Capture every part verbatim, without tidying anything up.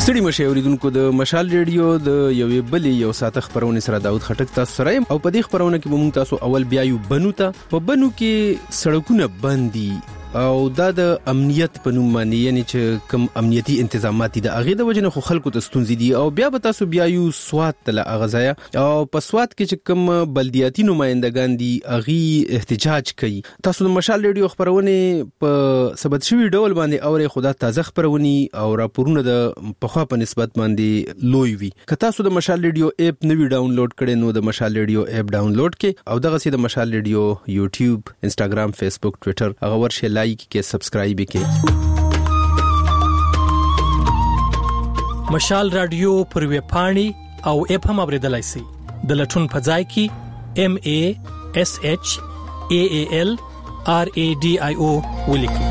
ستړي مشه اوریدونکو د مشال ریډیو د یوې بلې یو ساعت خبرونه سره داود خټک تاسو سره او په دې خبرونه کې به موږ تاسو اول بیا یو بنو ته په بنو کې سړکونه بندي او دا د امنیت په نوم باندې یعنی چې کم امنیتي انتظامات دي هغه د وجنه خو خلکو ته ستونزې دي او بیا به تاسو بیا یو سواد تل اغزایا او په سواد کې چې کم بلدیاتي نمائندگان دي هغه احتجاج کوي تاسو د مشال ریډیو خبرونه په ثبت شوی ډول باندې اوري خدا تازه خبرونی او راپورونه د پخوا په نسبت باندې لوی وي که تاسو د مشال ریډیو اپ نوی ډاونلوډ کړئ نو د مشال ریډیو اپ ډاونلوډ کړئ او دغه سي د مشال ریډیو یوټیوب انستګرام فیسبوک ټوئیټر هغه ورشه لایک کې سبسکرایب کې مشال رادیو پر ویب پاڼي او اپ هم اوریدلای شئ د لټون په ځای کې ام ای اس اچ ای ای ال آر ای ډي آی او ولیکئ.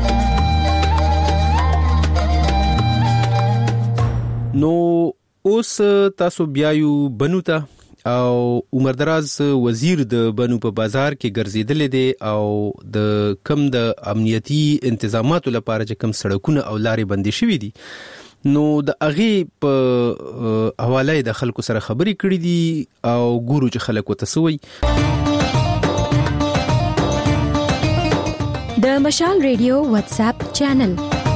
نو اوس تاسو بیا یو بنو ته او عمر دراز وزیر د بنو په بازار کې ګرځیدل دي او د کم د امنیتي انتظاماتو لپاره چې کم سړکونه او لارې بندي شوې دي نو د اغه په حواله د خلکو سره خبري کړې دي او ګورو چې خلک وتسوي. د مشال ریډیو واتس اپ چینل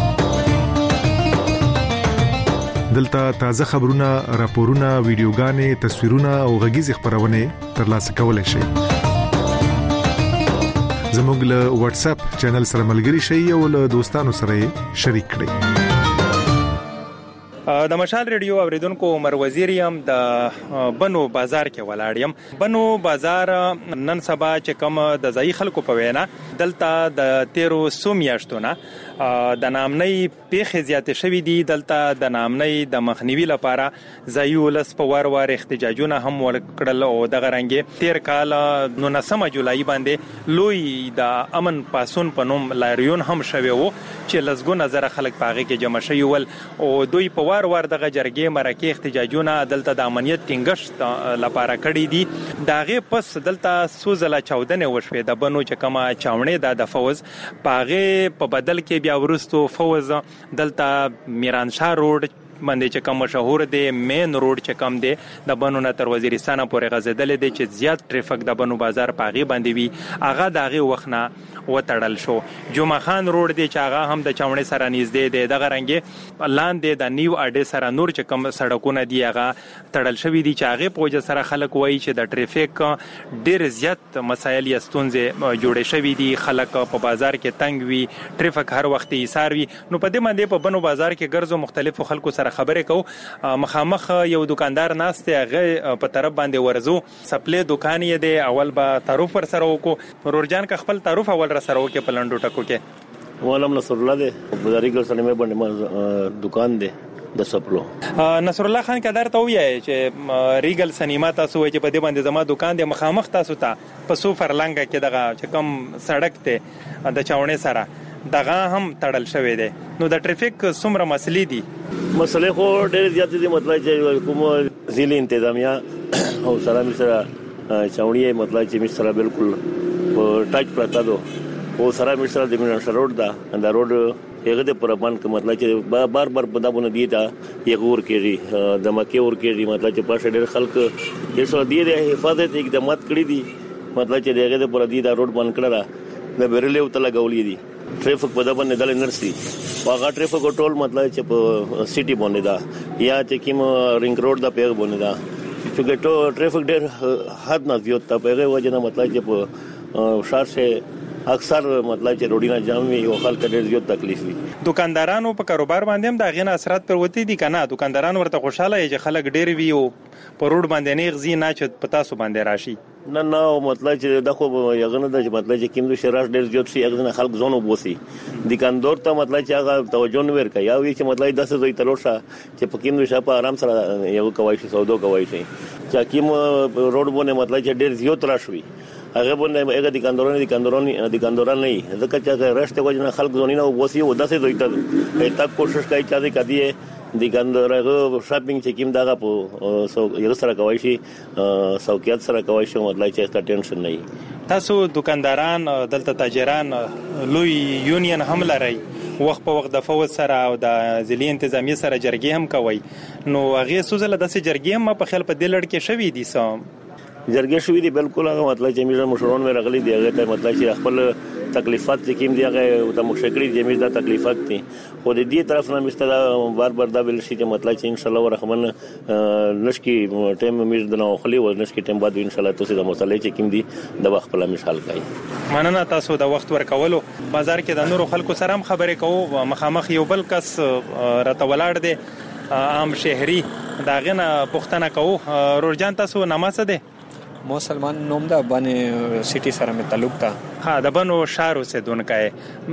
دلته تازه خبرونه، راپورونه، ویډیوګانې، تصویرونه او غږیز خبرونه ترلاسه کولای شئ. زموږ له واتس اپ چینل سره ملګري شئ او له دوستانو سره شریک کړئ. د مشال ریډیو اوریدونکو عمر وزیر یم د بنو بازار کې ولاړ یم. بنو بازار نن سبا چې کوم د ځای خلکو په وینا دلته د تیرو سو میاشتونه د نامنۍ پیښې زیاتې شوې دي. دلته د نامنۍ د مخنیوي لپاره ځایي ولس په وار وار احتجاجونه هم وکړل او دغه رنګ تیر کال نولسمه جولای باندې لوی د امن پاسون په نوم لاریون هم شوی وو چې لسګونه زره خلک پاغه کې جمع شوي ول او دوی په وار وار دغه جرګې مرکه احتجاجونه دلته د امنیت ټینګښت لپاره کړی دي. داغه پس دلته سوزله چودنه وشوه د بنو چې کما چاونې د فوز پاغه په بدل کې بیا ورستو فوز دلته میران شاه روډ باندې چې کوم مشهور دی مین روډ چې کوم دی د بنو نه تر وزیرستان پورې غځیدل دي چې زیات ټریفیک د بنو بازار پاغي باندې وي هغه دغه وخت وتړل شو. جمعه خان روډ دی چې هغه هم د چاونې سره نږدې دی دغه رنګ لاندې د نیو اډې سره نور چې کوم سړکونه دی هغه تړل شوی دي چې هغه پوجا سره خلک وایي چې د ټریفیک ډیر زیات مسایل یا ستونزې جوړې شوې دي. خلک په بازار کې تنګ وي ټریفیک هر وخت ایثار وي. نو په دې باندې په بنو بازار کې ګرځو مختلفو خلکو سره خبرې کو مخامخ یو دکاندار ناشته هغه په طرف باندې ورزو سپلې دکان یې دی اول با تعارف پر سره وکړو. ورورجان کا خپل تعارف اول را سره وکړي په لندو ټکو کې. مولم نصر الله دی بازاري ګر سره مې باندې دکان دی د سپلو. نصر الله خان کدار ته وایي چې ریګل سینما تاسو وایي چې په دې باندې زما دکان دی مخامخ تاسو ته په سو فرلنګ کې دغه چې کم سړک ته د چاونې سره دغه هم تړل شوی دی. نو د ټریفیک څومره مسلې دي؟ مسلې خو ډېر زیات دي. مطلب چې کوم ضلع انتظامیه او سره مې سره چاونې مطلب چې مې سره بالکل ټاچ پراته دو او سره مې سره د میران روډ دا دا روډ هغه د پرمان کې مطلب چې بار بار په دابونه دی دا یو ور کېږي د مکه ور کېږي مطلب چې پښه ډېر خلک یې سره دی حفاظت اقدامات کړی دي مطلب چې دغه د پر دی دا روډ بند کړل د بیرلې وته لګولې دي ټریفیک په دابه نه دل نرسي واغه ټریفیک ټول مطلب چې په سټي باندې دا یا چې کوم رینګ روډ دا پیغ باندې دا چې ټو ټریفیک ډېر حد نه زیات تا پیغه وجه نه مطلب چې په شهر سے اکثر مطلب چې روډینا جام وي او خلک ډېر زیات تکلیف وي. دکاندارانو په کاروبار باندې هم دا غینه اثرات پر وتی دي کنه. دکانداران ورته خوشاله چې خلک ډېر وي او په روډ باندې نه غزي نه چې پتا سو باندې راشي. نه نه مطلب چې دا خو یو نه د مطلب چې کیندو شراش ډېر زیات شي هغه خلک ځونو بوسي دکاندار ته مطلب چې هغه توجه نه ورکړي یا وی چې مطلب داسې دوی تلوشه چې په کیندو شپه آرام سره یو کوي شي سودو کوي شي چې کیم روډ باندې مطلب چې ډېر زیات راشي هغه باندې هغه دکانداران دکانداران دکانداران نه ځکه چې راشته وجنه خلک ځونی نه وبوسي او داسې دوی ته تک کوشش کوي چې دا کدی دکاندارغه شاپینګ چې کیم داغه په یو سره کوي شي سوکیات سره کوي شي مطلب چې تا ټینشن نه. تاسو دکانداران دلته تاجران لوی یونین هم لري وخت په وخت د فوج سره او د ضلعي انتظامیه سره جرګې هم کوي نو هغه سوزله داسې جرګې هم په خیال په دې لړ کې شوي دي سم جرګې شوې دي بالکل هغه مطلب چې موږ مشرون مې راغلي دی هغه ته مطلب چې خپل تکلیفات چې کوم دی هغه د مشکل دي موږ د تکلیفات دي خو د دې طرف نه مستدا بار بار دا ویل شي چې مطلب چې ان شاء الله ورحمن نشکی ټیم موږ د نو خلی او نشکی ټیم بعد ان شاء الله تاسو د مسلې چې کوم دي د وخت په مثال کوي مننه تاسو د وخت ورکولو بازار کې د نورو خلکو سره هم خبرې کوو مخامخ یو بل کس راته ولاړ دی عام شهري داغه نه پښتنه کوو رورجان تاسو نامه څه دی مو سلمان نوم دا باندې سټي سره مې تعلق تا ها د بنو شهر اوسېدونکی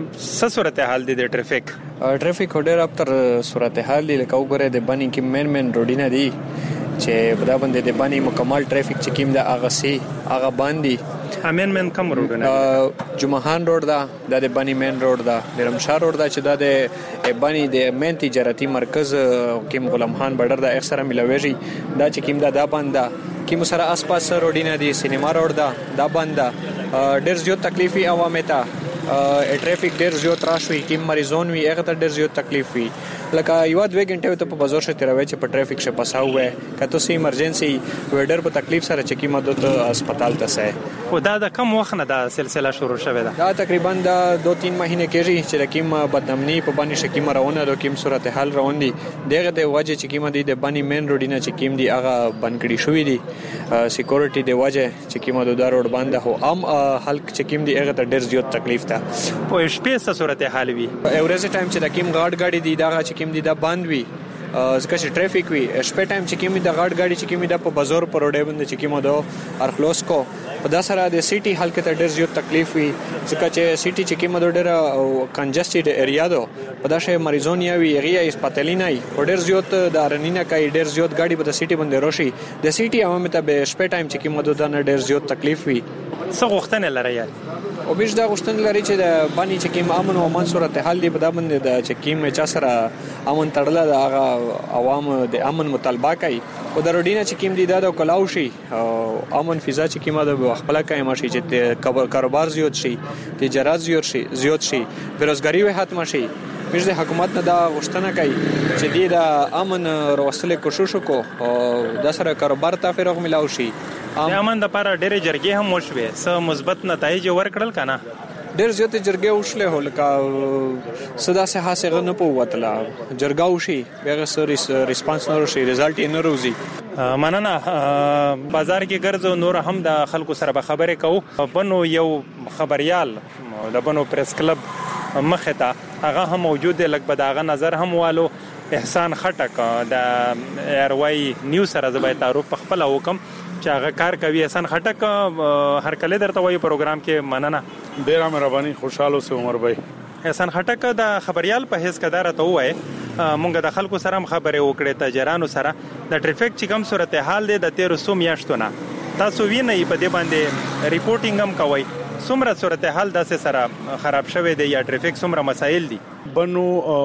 څه صورتحال دی د ټریفیک ټریفیک ډېر ابتر صورتحال دی لکه وګوره د باندې کې مین مین روډینه دی چې په دا باندې د باندې مکمل ټریفیک چې کیم دا هغه سي هغه باندې امین مین کوم روډونه جمعهان روډ دا د باندې مین روډ دا د رمشار روډ دا چې دا د باندې د مین تجارتي مرکز کیم غلام خان بډر دا اکثره ملويږي دا چې کیم دا دا باندې کیم سره آس پاس روډینه دي سینما روډ دا دا باندې ډېر زیات تکلیفي عوامه ته ټریفیک ډېر زیات راشي کیم مریضون وی هغه ته ډېر زیات تکلیف وی لکه یو دوه غنټه ته په بازار شته راوي چې په ټریفیک شه پساو وې کته سي ایمرجنسي وډر په تکلیف سره چې کیمه د هسپتال ته سه خو دا د کم وخت نه دا سلسله شروع شوه دا دا تقریبا د دو تین مهینه کېږي چې د کیم بدنامني په باندې شکیمه روانه د کیم صورتحال روان دي دغه د وجه چې کیمه دی د باندې مین روډینه چې کیم دی هغه بند کړی شوې دي سکیورټي د وجه چې کیمه د دروډ باندې هو ام حلق چې کیم دی هغه ته ډېر زیات تکلیف ده په شپې څه صورتحال وي اورز ټایم چې د کیم غاډ غاډي دی دا چې کیم دی دا بند وي ځکه چې ټریفیک وي شپه ټایم چې کیمه د غاډ غاډي چې کیمه د په بازار پر وړاندې باندې چې کیمه دو ارخلوس کو په دا سره د سيټي حلقه ته ډېر زیات تکلیف وي ځکه چې سيټي چې کیمه د ډېر کنجسټډ ایریا دو په دا شی مریضون یا وی غي هسپتالي نه وي ډېر زیات د رنینه کوي ډېر زیات غاډي په سيټي باندې روشي د سيټي عوامه ته به شپه ټایم چې کیمه د نه ډېر زیات تکلیف وي څه غوښتنه لري او بیش دا غوښتنه لري چې د باندې چې کیم امن او امان صورتحال دی په دا باندې د چې کیم چا سره امن تړله د هغه عوام د امن مطالبه کوي او د روډینه چې کیم دی دا د کلاو شي او امن فضا چې کیمه د خپل قائم شي چې کاروبار زیات شي تجارت زیات شي زیات شي بیروزګاری وه ختم شي موږ د حکومت نه دا غوښتنه کوي چې د امن وروستلې کوشش وکړو او د سره کاروبار ته فروغ ملاو شي د امن د لپاره ډېرې جرګې هم وشوې څه مثبت نتایج ورکړل کنه ډېر زیات جرګې وشلې هو لکه صدا سه حاصل نه پوتله جرګه وشي بیا سره ریسپانس نه شي رزلټ یې نه روزي مننه بازار کې ګرځو نور هم د خلکو سره به خبرې کوو بنو یو خبريال د بنو پریس کلب مخه ته هغه هم موجود دی لکه بداغه نظر هم والو احسان خټک د ایروای نیوز سره زبای تعارف په خپل حکم چې هغه کار کوي احسان خټک هر کله درته وایي پروګرام کې مننه ډیره مهرباني خوشاله سه عمر بھائی احسان خټک د خبريال په حیث کدار ته وایي مونږ د خلکو سره خبرې وکړې تاجرانو سره د ټریفیک چې کوم صورتحال دی د تیر سو میاشتونه تاسو وینئ په دې باندې ریپورتینګ هم کوي څومره صورتحال داسې سره خراب شوه دی یا ټریفیک څومره مسایل دي بنو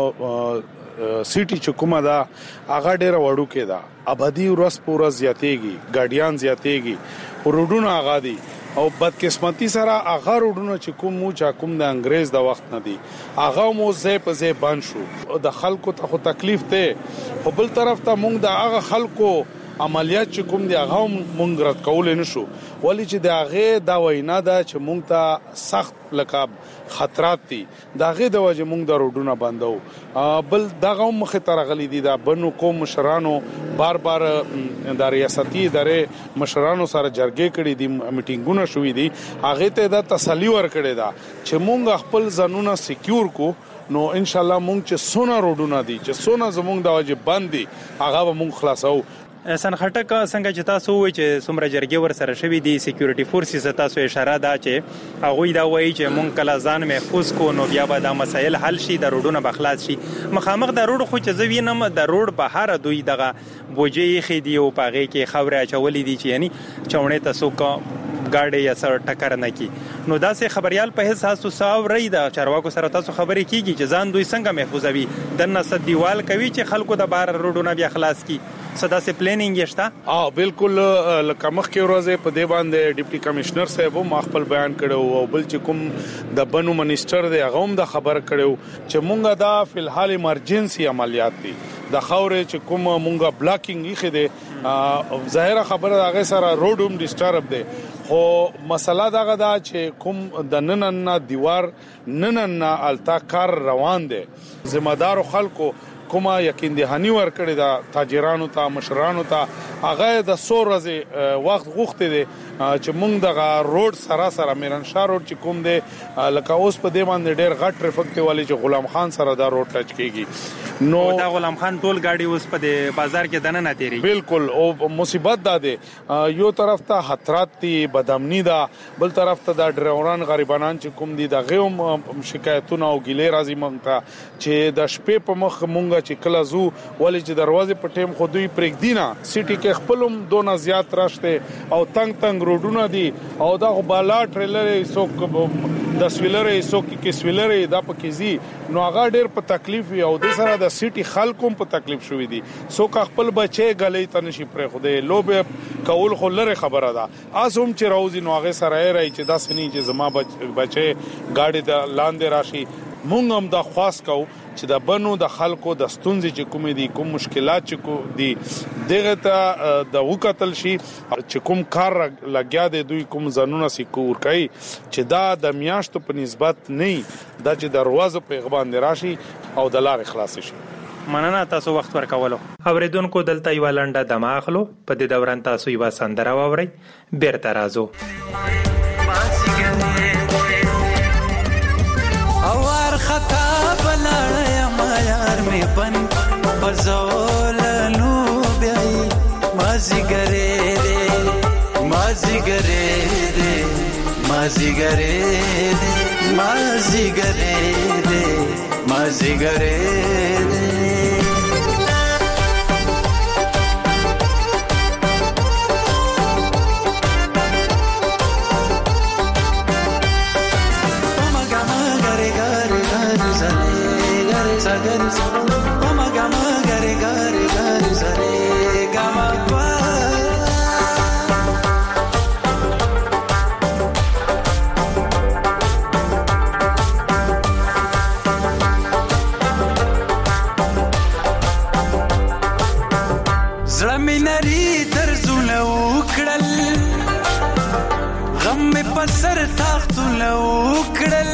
سيټي چې کومه دا هغه ډیره وړو کې دا ابدي ورځ پورا زیاتېږي ګاډیان زیاتېږي روډونه هغه دي او بدقسمتي سره هغه روډونه چې کوم مو چا کوم د انګريز د وخت نه دي هغه مو زې په زې بند شو د خلکو ته خو تکلیف ته په بل طرف ته مونږ د هغه خلکو عملیات چې کوم دی هغه مونږ رد کول نه شو ولی چې د هغه دا وینا ده چې مونږ ته سخت لقب خطرات دي دا هغه د وجه مونږ د روډونه بندو بل دغه مخه ترغلي دي دا بنو کوم مشرانو بار بار د ریاستي ادارې مشرانو سره جرګې کړې دي میټینګونه شوې دي هغه ته دا تسلی ورکړې ده چې مونږ خپل ځانونه سکیور کو نو ان شاء الله مونږ چې سونا روډونه دي چې سونا زمونږ د وجه بند دي هغه به مونږ خلاصو احسان خټک څنګه چې تاسو وایي چې څومره جرګې ور سره شوي دي سکیورټي فورسز تاسو اشاره ده چې هغه دا وایي چې مونږ کله ځان محفوظ کو نو بیا به دا مسایل حل شي د روډونو بخلاص شي مخامخ د روډ خو چې زوینم د روډ بهر دوی دغه بوجي خېدي او پاغه کې خبره چولې دي چې یعنی چونه تاسو کا گاډي یا سره ټکر نه کی. نو دا سه خبريال په هیڅ تاسو ساو ری دا چارواکو سره تاسو خبرې کیږي چې ځان دوی څنګه محفوظوي دنه صد دیوال کوي چې خلکو د بار روډونه بیا خلاص کی صدا سه پلانینګ یشتا. اه بالکل لکه مخکې ورځې په دی باندې ډیپټي کمشنر صاحب هم خپل بیان کړو او بل چې کوم د بنو منیسټر دی هغه هم د خبر کړو چې مونږه دا په الحال ایمرجنسي عملیات دي د خاورې چې کوم مونږه بلاکینګ یې خده ظاهره خبره هغه سره روډ هم ډیسټرب دی خو مسله دغه دا چې کوم د نننه دیوار نننه التا کار روان دي ذمہ دار خلکو کومه یقین دهانی ور کړی دا تاجرانو ته مشرانو ته هغه د سورزه وخت غوښته دي چې مونږ دغه روډ سره سره میرنشاه روډ چې کوم دی لکه اوس په دی باندې ډېر غټ ټریفیک دی والی چې غلام خان سره دا روډ ټچ کیږي نو دا غلام خان ټول گاډي اوس په بازار کې دنه نه تیری بالکل او مصیبت ده دی یو طرف ته خطرات دي بدامنی ده بل طرف ته د ډرایوران غریبانان چې کوم دي د غوم شکایتونه او ګیلې راځي مونږ ته چې د شپې په مخ مونږ چې کله زو ولې چې دروازه په ټیم خو دوی پرېګ دینا سيټي کې خپلم دونه زیات راشته او تنگ تنگ روډونه دي او دا بالا ټریلر سوک د سویلرې سوک کې سویلرې دا پکې زی نو هغه ډېر په تکلیف او د سره د سيټي خلکو په تکلیف شوې دي سوک خپل بچي غلې ته نشي پرې خو دې لوب کول خو لره خبره ده اسوم چې راوځي نو هغه سره راځي چې دا سني چې زما بچي گاډي د لاندې راشي مونږ هم دا خاص کو چې د بنو د خلکو د ستونزې چې کوم دي کوم مشکلات چې کو دي دغه ته د وکتل شي چې کوم کار لګیا دي دوی کوم ځانونه سکور کوي چې دا د میاشتو په نسبت نه دا چې دروازه په غبان راشي او د لار خلاص شي. مننه تاسو وخت ورکولو. اوریدونکو دلته یو لنډه دماغلو په دې دوران تاسو یو سندره واوري بیرته راځو. اوار خطا بلاړ ما یار می بن بزولنو بیاي مازی ګره دې مازی ګره دې مازی ګره دې مازی ګره دې مازی ګره دې سر تاختونه وکړل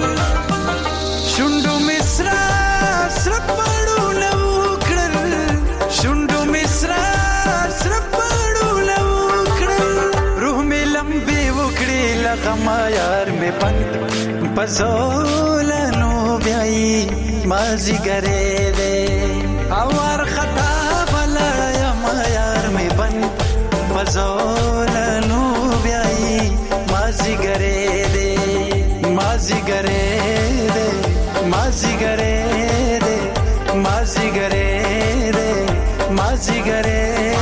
شوندو مصرا سر پړونه وکړل شوندو مصرا سر پړونه وکړل روح می لمبي وکړي لکه ما یار می پن پزولنو بیاي مازی ګره دې اور خطا بلړ ما یار می پن پزولنو بیاي مازی ګره دې مازی ګره دې مازی ګره دې مازی ګره دې مازی ګره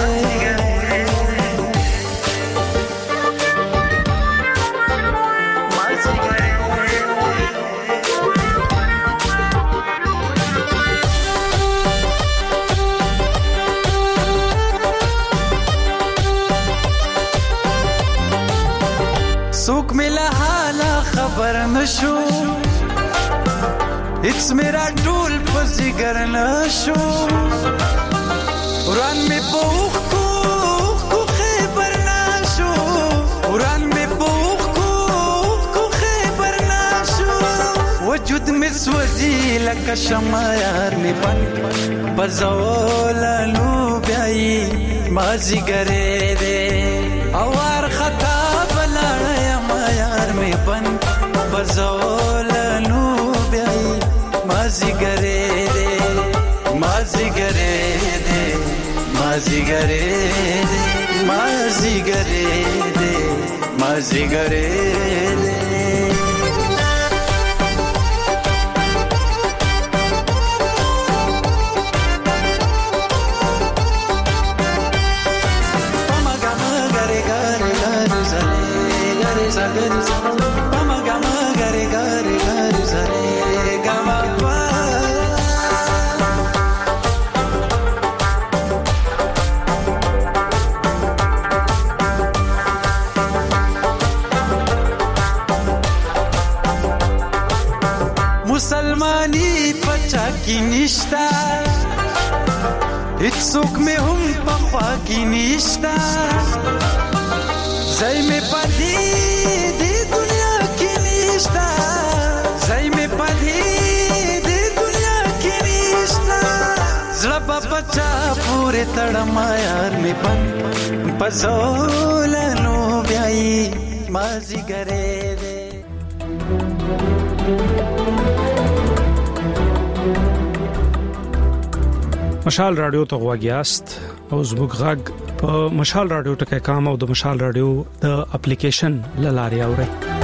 سوک ملا حالا خبر نشو هیڅ میرا ټول پزګر نشو وران می پوخ کو کو خبر نشو وران می پوخ کو کو خبر نشو وجود می سوځي لکه شمع یار می پن بزولنو بیاي مازی ګره دې اور خطا یار می بن بزولنو بیاي مازی ګره دې مازی ګره دې مازی ګره دې مازی ګره دې مازی ګره دې gari sa pama gama gare gare gare sa re gama pa. मुसलमानी पचा की निष्ठा हिचुक में हम पप्पा की निष्ठा जय में पढ़ी दे दुनिया की निष्ठा जय में पढ़ी दे दुनिया की निष्ठा जब बच्चा पूरे तड़मा यार में बन पसोलनो ब्याई माजी करे दे. مشال رادیو ته غواګیاست او زموږ غږ په مشال رادیو ټکي کام او د مشال رادیو د اپلیکیشن لاري اوري.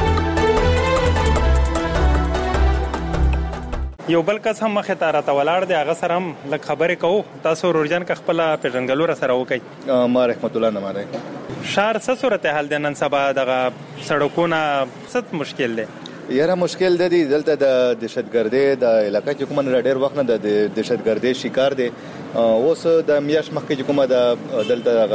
یو بل کس هم مخه تاره تا ولاړ دی هغه سره هم لږ خبرې کوو. تاسو ورجن ک خپل پیژنګلو را سره وکي. ما رحمت الله نماره شهر څه صورتحال د نن سبا دغه سړکونه څه مشکل دی؟ یاره مشکل د دې دلته د دهشتګردۍ د علاقې چې کومه ډېر وخت نه د دهشتګردۍ شکار دي. اوس د میاش مخکې چې کومه د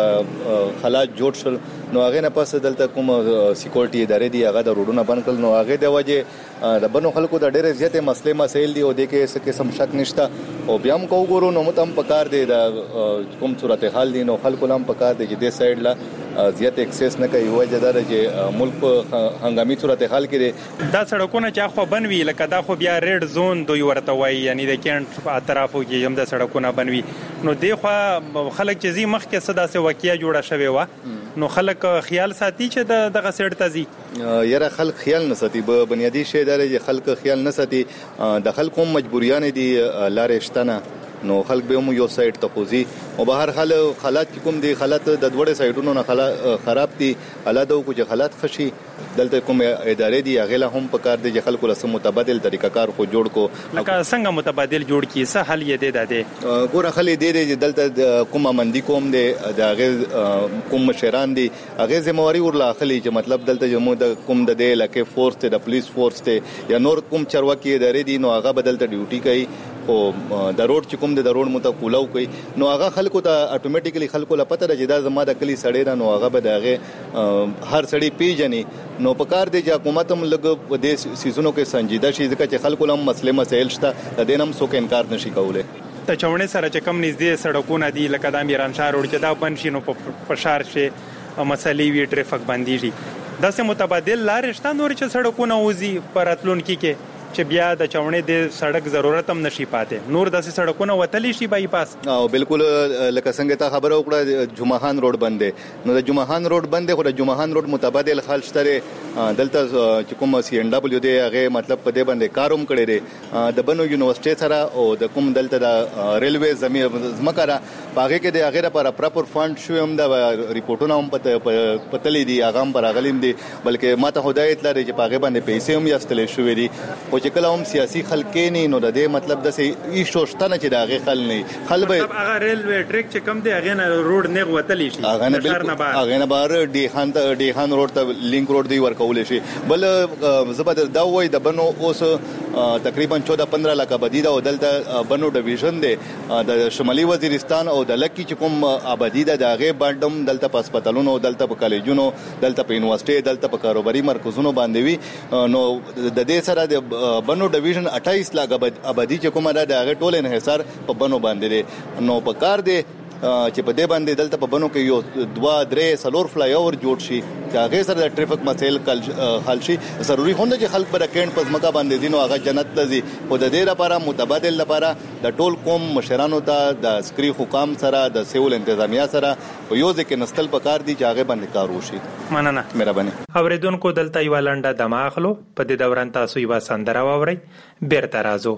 دلته حالات جوړ شول نو هغه نه پس دلته کوم سکیورټي ادارې دي هغه د روډونو بند کړل نو هغه د وجه د بنو خلکو د ډېر زیاتې مسلې مسایل دي او د کې څه قسم شک نشته او بیا هم کو ګورو نو متم پکار دي د کوم صورتحال دي نو خلکو لم پکار دي چې د سایډ لا زیات اکسس نه کوي وجه دا چې ملک په هنګامي صورتحال کې دي. دا سړکونه چې خو بنوي لکه دا خو بیا ریډ زون دوی ورته وایي یعنی د کینټ په اطرافو کې هم د سړکونه بنوي نو دی خو خلک چې زی مخ کې صدا سه واقعیا جوړه شوی و نو خلک خیال ساتي چې دغه سړ تزي. یاره خلک خیال نه ساتي به بنیادی شی دا چې خلک خیال نه ساتي د خلکو مجبوریان دي لارې شتنه نو خلک به مو یو سایت ته خوځي او به هر حال حالات کوم دي حالات د دوړې سایټونو نه خراب دي حالات او چې حالات خشي دلته کوم ادارې دي هغه له هم په کار دي چې خلکو له متبادل طریقه کار خو جوړ کو لکه څنګه متبادل جوړ کی څه حل یې دی داده ګوره خلې دی چې دلته کومه مندي کوم دي د هغه کوم مشران دي هغه ذمہواری ورلا خلې چې مطلب دلته جمو د کوم د دې لکه فورس ته د پولیس فورس ته یا نور کوم چرواکي ادارې دي نو هغه بدلته ډیوټي کوي او د روډ چې کوم د روډ متقولاو کوي نو هغه خلکو ته اتوماتیکلی خلکو لا پته راځي دا زما د کلی سړی نه نو هغه به دغه هر سړی پیژني نو په کار دی چې حکومت هم لګ د سيزونو کې سنجیده شي ځکه چې خلکو لم مسله مسایل شته د دینم څوک انکار نشي کولای. ته چونه سره چې کم نږدې سړکونه دي لکه د میران شاه روډ چې دا بند شي نو په شهر شي مسلې وی ټریفیک باندې دي دا سه متبادل لارې شته نور چې سړکونه وزي پراتلون کې کې چې بیا د چاونې د سړک ضرورت هم نشي پاتې نور د سړکونو وتلی شي بای پاس. او بالکل لکه څنګه تا خبره وکړه جمعهان روډ بندې نو د جمعهان روډ بندې خو د جمعهان روډ متبادل خال شته دلته چې کوم سی ان دبليو دی هغه مطلب په دې باندې کاروم کړی دی د بنو یونیورسيټي سره او د کوم دلته د ریلوي زمکره باغې کې د هغه لپاره پراپر فند شو هم د ریپورتونو هم پتلې دي هغه هم برغلیم دي بلکې ماته هدایت لري چې باغې باندې پیسې هم یاستلې شوې دي چې کله هم سیاسي خلک نه نو د دې مطلب د سې ای شوشتنه چې د هغه خل نه خل به هغه ریلوي ټریک چې کم دی هغه نه روډ نه وتلی شي هغه نه بالکل هغه نه بار ډی خان ته ډی خان روډ ته لینک روډ دی ورکول شي بل زبر دا وای د بنو اوس تقریبا چودہ پندرہ لک آبادی دا او دلته بنو ډیویژن دی د شمالي وزیرستان او د لکی چې کوم آبادی دا دغه باندې دلته په هسپتالونو دلته په کالجونو دلته په یونیورسيټي دلته په کاروباري مرکزونو باندې وي نو د دې سره د بنو ډیویژن اٹھائیس لاک آبادی چې کومه ده د هغه ټول انحصار په بنو باندې نو په کار دی چې په دې باندې دلته په بنو کې یو دوا درې سلور فلای اوور جوړ شي چې هغه سره د ټریفیک مسایل حل شي ضروری خو نه چې خلک پر کېند پس مکه باندې دینو هغه جنت لذي او د دې لپاره متبادل لپاره د ټول قوم مشرانو ته د عسکري حکام سره د سیول انتظامیه سره په یو ځکه نستل پکار دي چې هغه باندې کار وشي. مننه مهرباني. اوریدونکو دلته یو لنډه دماغلو په دې دوران تاسو یو سندره واورئ بیرته راځو.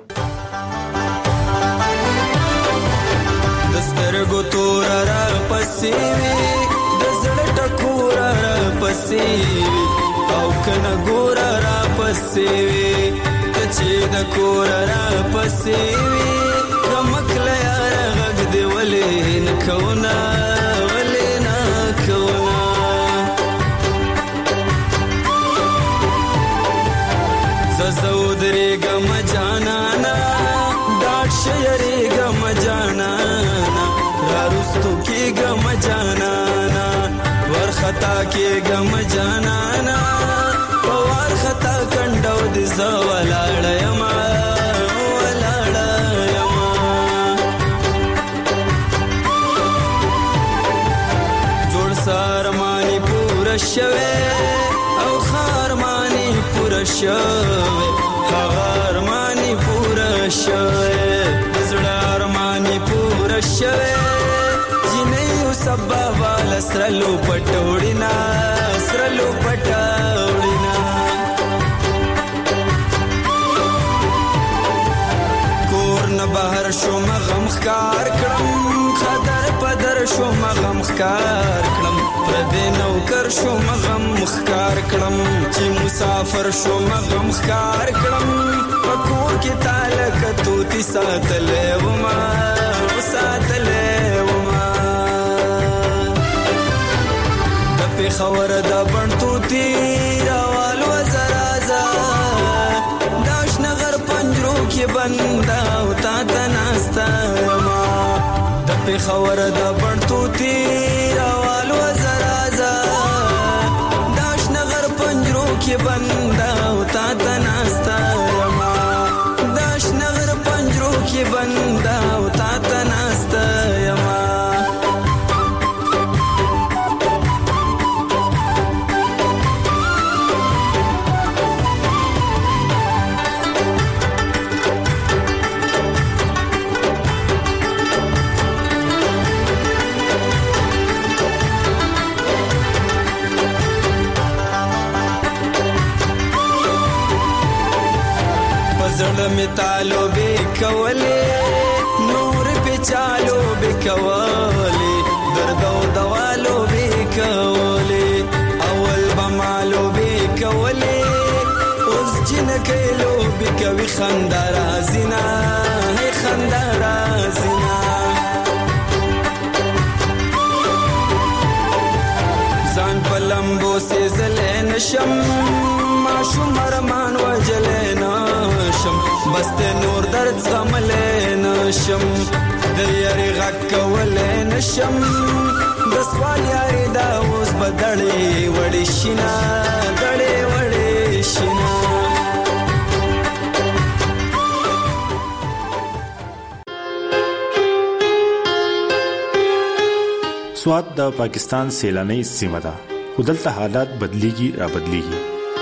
سترګو تور را پسې وي د زړه ټکور را پسې وي او کنه ګور را پسې وي چې د کور را پسې وي کمکل یار غږ دی ولې نه کونا ولې نه کونا تزودرېږم جانانا ډاډ شیریږم جانانا رارستو کېږم جانانا ورخطا کېږم جانانا په وارخطا کنډو دې زه ولاړه یمه ولاړه یمه جوړ سارمانې پوره شوې او خارمانې پوره شوې هغه ارمانې پوره شوې زړه ارمانې پوره شوې سبا والا سرلو پټوړینا سرلو پټوړینا کور نه بهر شو مغم خکار کړم خدر پدر شو مغم خکار کړم پر دې نوکر شو مغم خکار کړم چې مسافر شو مغم خکار کړم پکور کې تعلق توتی ساتلې وما ساتلې وما خور دا بنتو تیرا والو زرازا داش نغر پنجرو کی بندا ہوتا تناستا ما دپی خور دا بنتو تیرا والو زرازا داش نغر پنجرو کی بندا ہوتا تناستا ما داش نغر پنجرو کی بندا ہوتا تناستا ما می تالو بے کولے نور پہ چالو بے کولے درد و دوالو بے کولے اول بمالو بے کولے اس جن کلو بے کوي خندارا زنا ہے خندارا زنا زان پلمبو سے زلے نشم ماشو مرمان و جلے نشم بسته نور درد زغملې نشم د یاري غږ کولې نشم د سوال یاري دا اوس بدړې وړې شینا دړې وړې شینا سوات د پاکستان سیلاني سیمه ده خو دلته حالات بدليږي را بدليږي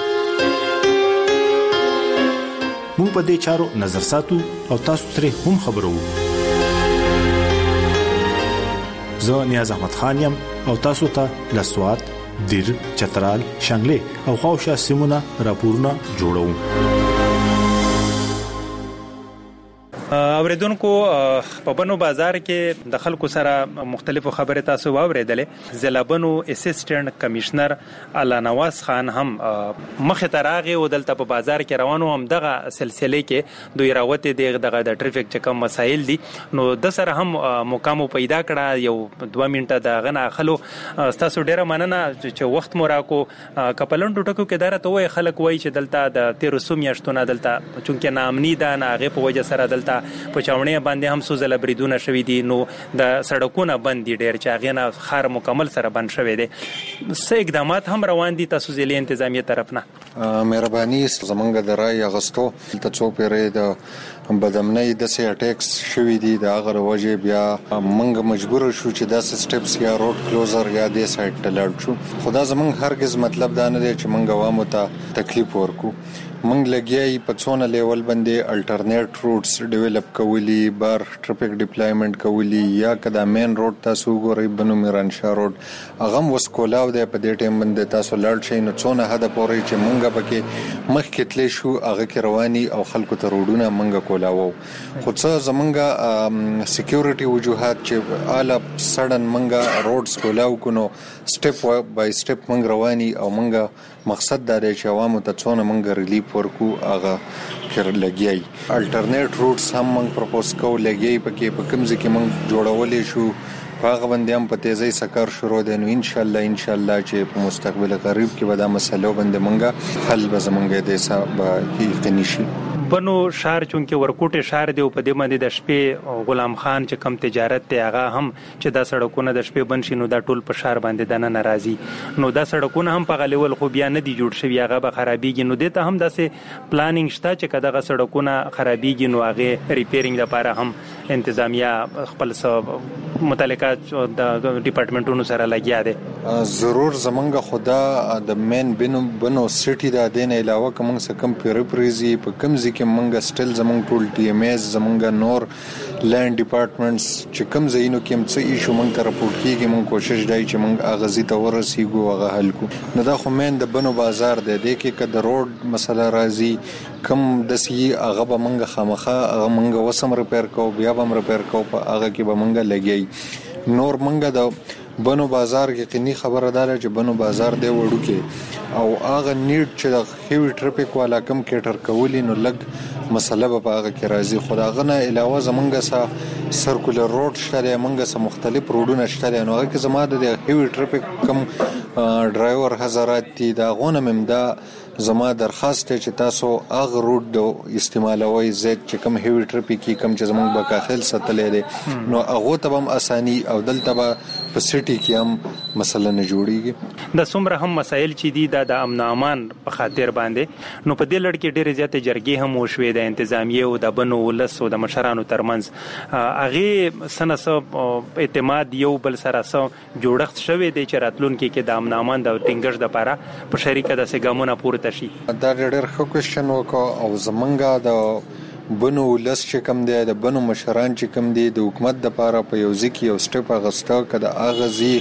مونږ په دې چارو نظر ساتو او تاسو ترې هم خبرو زه نیاز احمد خان یم او تاسو ته د سوات دیر چترال شانګلې او خوشا سیمونه راپورونه جوړوم اوریدونکو په بنو بازار کې د خلکو سره مختلفو خبرې تاسو واوریدلې زلابنو اسسټنټ کمشنر اعلی نواز خان هم مخه تراغه او دلته په بازار کې روانو هم دغه سلسله کې دوی راوته دغه د ټریفیک چکم مسایل دي نو د سره هم مقام پیدا کړه یو دوه منټه د غنا خلو تاسو ډیره مننه چې وخت مو راکو کپلن ټوټکو کې دره ته وای خلک وای چې دلته د تیر سومیاشتونه دلته چونکه نامنی ده نه هغه په وجه سره دلته په چاونې باندې هم سوزله بریدونه شوې دي نو د سړکونو بند دي ډېر چې هغه نه خار مکمل سره بند شوې دي څه اقدامات هم روان دي تاسو ځلې انتظامیه طرف نه مهرباني زمونږ د رای اغستو ته څو پیرې د بدامنۍ د سي اټیکس شوې دي د هغه وجه بیا موږ مجبور شو چې د سټپس یا روډ کلوزر یا د سایت ته لاړ شو خدا زمونږ هرگز مطلب دا نه دی چې موږ عوامو ته تکلیف ورکو موږ لګیای په څونه لیول باندې الټرنیټ روټس ډیولپ کولی بار ټریفیک ډیپلایمنٹ کولی یا کدا مین روډ تاسو ګورئ بنو میرانشاه روډ هغه وسکولاو دی په دې ټیم باندې تاسو لاړ شئ نو څونه هدا پورې چې موږ پکې مخکې تللی شو هغه کې رواني او خلکو ته روډونه موږ کولاو خو څه زمونږ سکیورټي وجوهات چې اعلی سړن موږ روډز کولاو کونو سټپ بای سټپ موږ رواني او موږ مقصد دا دی چې عوامو ته څونه موږ ریلیف ورکو هغه کړ لګیای الټرنیټ روټس هم موږ پروپوز کوو لګیای پکې په کوم ځای کې موږ جوړولې شو هغه باندې هم په تیزی سکر شروع دی. نو ان شاء الله ان شاء الله چې په مستقبل قریب کې به دا مسله باندې مونږه حل به زمونږ د حساب یقیني شي. بنو شهر چونکه ورکوټه شهر دی او په دې باندې د شپې غلام خان چې کم تجارت دی هغه هم چې دا سړکونه د شپې بند شي نو دا ټول په شهر باندې دنه ناراضي. نو دا سړکونه هم په غلیول خو بیا نه دي جوړ شوی هغه به خرابېږي. نو دته هم داسې پلانینګ شته چې کداغه سړکونه خرابېږي نو هغه ریپیرینګ لپاره هم انتظامیه خپل متعلقه د ډپارټمنټونو سره لګیا دي. ضرور زمونږ خدا د مین بنو بنو سټي د دین علاوه کوم څه کم پیریپریزي په کم ځکه مونږ سټل زمونږ ټول ټي ام ایس زمونږ نور لینډ ډپارټمنټس چې کم ځایونو کې څه ایشو مونږ ته راپورټ کیږي مونږ کوشش دی چې مونږ اغازي ته ورسیږو هغه حل کو. نو دا خو مین د بنو بازار دی د کې ک د روډ مسله راځي کم د سی هغه به مونږ خامخه هغه مونږ وسم ریپیر کو بیا به ریپیر کو په هغه کې به مونږ لګي. نور مونږ د بنو بازار کې قنی خبره ده چې بنو بازار دی وړو کې او هغه نیډ چې د هیوی ټریفیک والا کم کېټر کولی نو لګ مسله به هغه کې راځي. خدای نه علاوه زمونږ سره سرکولر روډ شته مونږ سره مختلف روډونه شته نو هغه کې زما د هیوی ټریفیک کم ډرایور حضرات دي دا غونه ممدا زما درخواست ته چې تاسو هغه روټ د استعمالوي زید چې کم هیوی ټریفیک کی کم چې زمونږ بکاخل ستلې دي نو هغه ته هم اساني او دلته به په سټي کې هم مسله نه جوړیږي. د څومره هم مسایل چې دي د امن او امان په خاطر باندې نو په دې لړ کې ډېر زیات جرګې هم وشوې د انتظامیه او د بنو ولس او د مشرانو ترمنځ هغه سنسه اعتماد یو بل سره سره جوړښت شوی دی چې راتلونکي کې د امن او امان د ټینګښت لپاره په شریکه د سګامونه پورته شي. دا ډېر ښه کوېشن وکړو او زمونږ د بنو ولس چې کم دی د بنو مشران چې کم دی د حکومت د لپاره په یو ځکه یو سټپ اغستا کده اغزي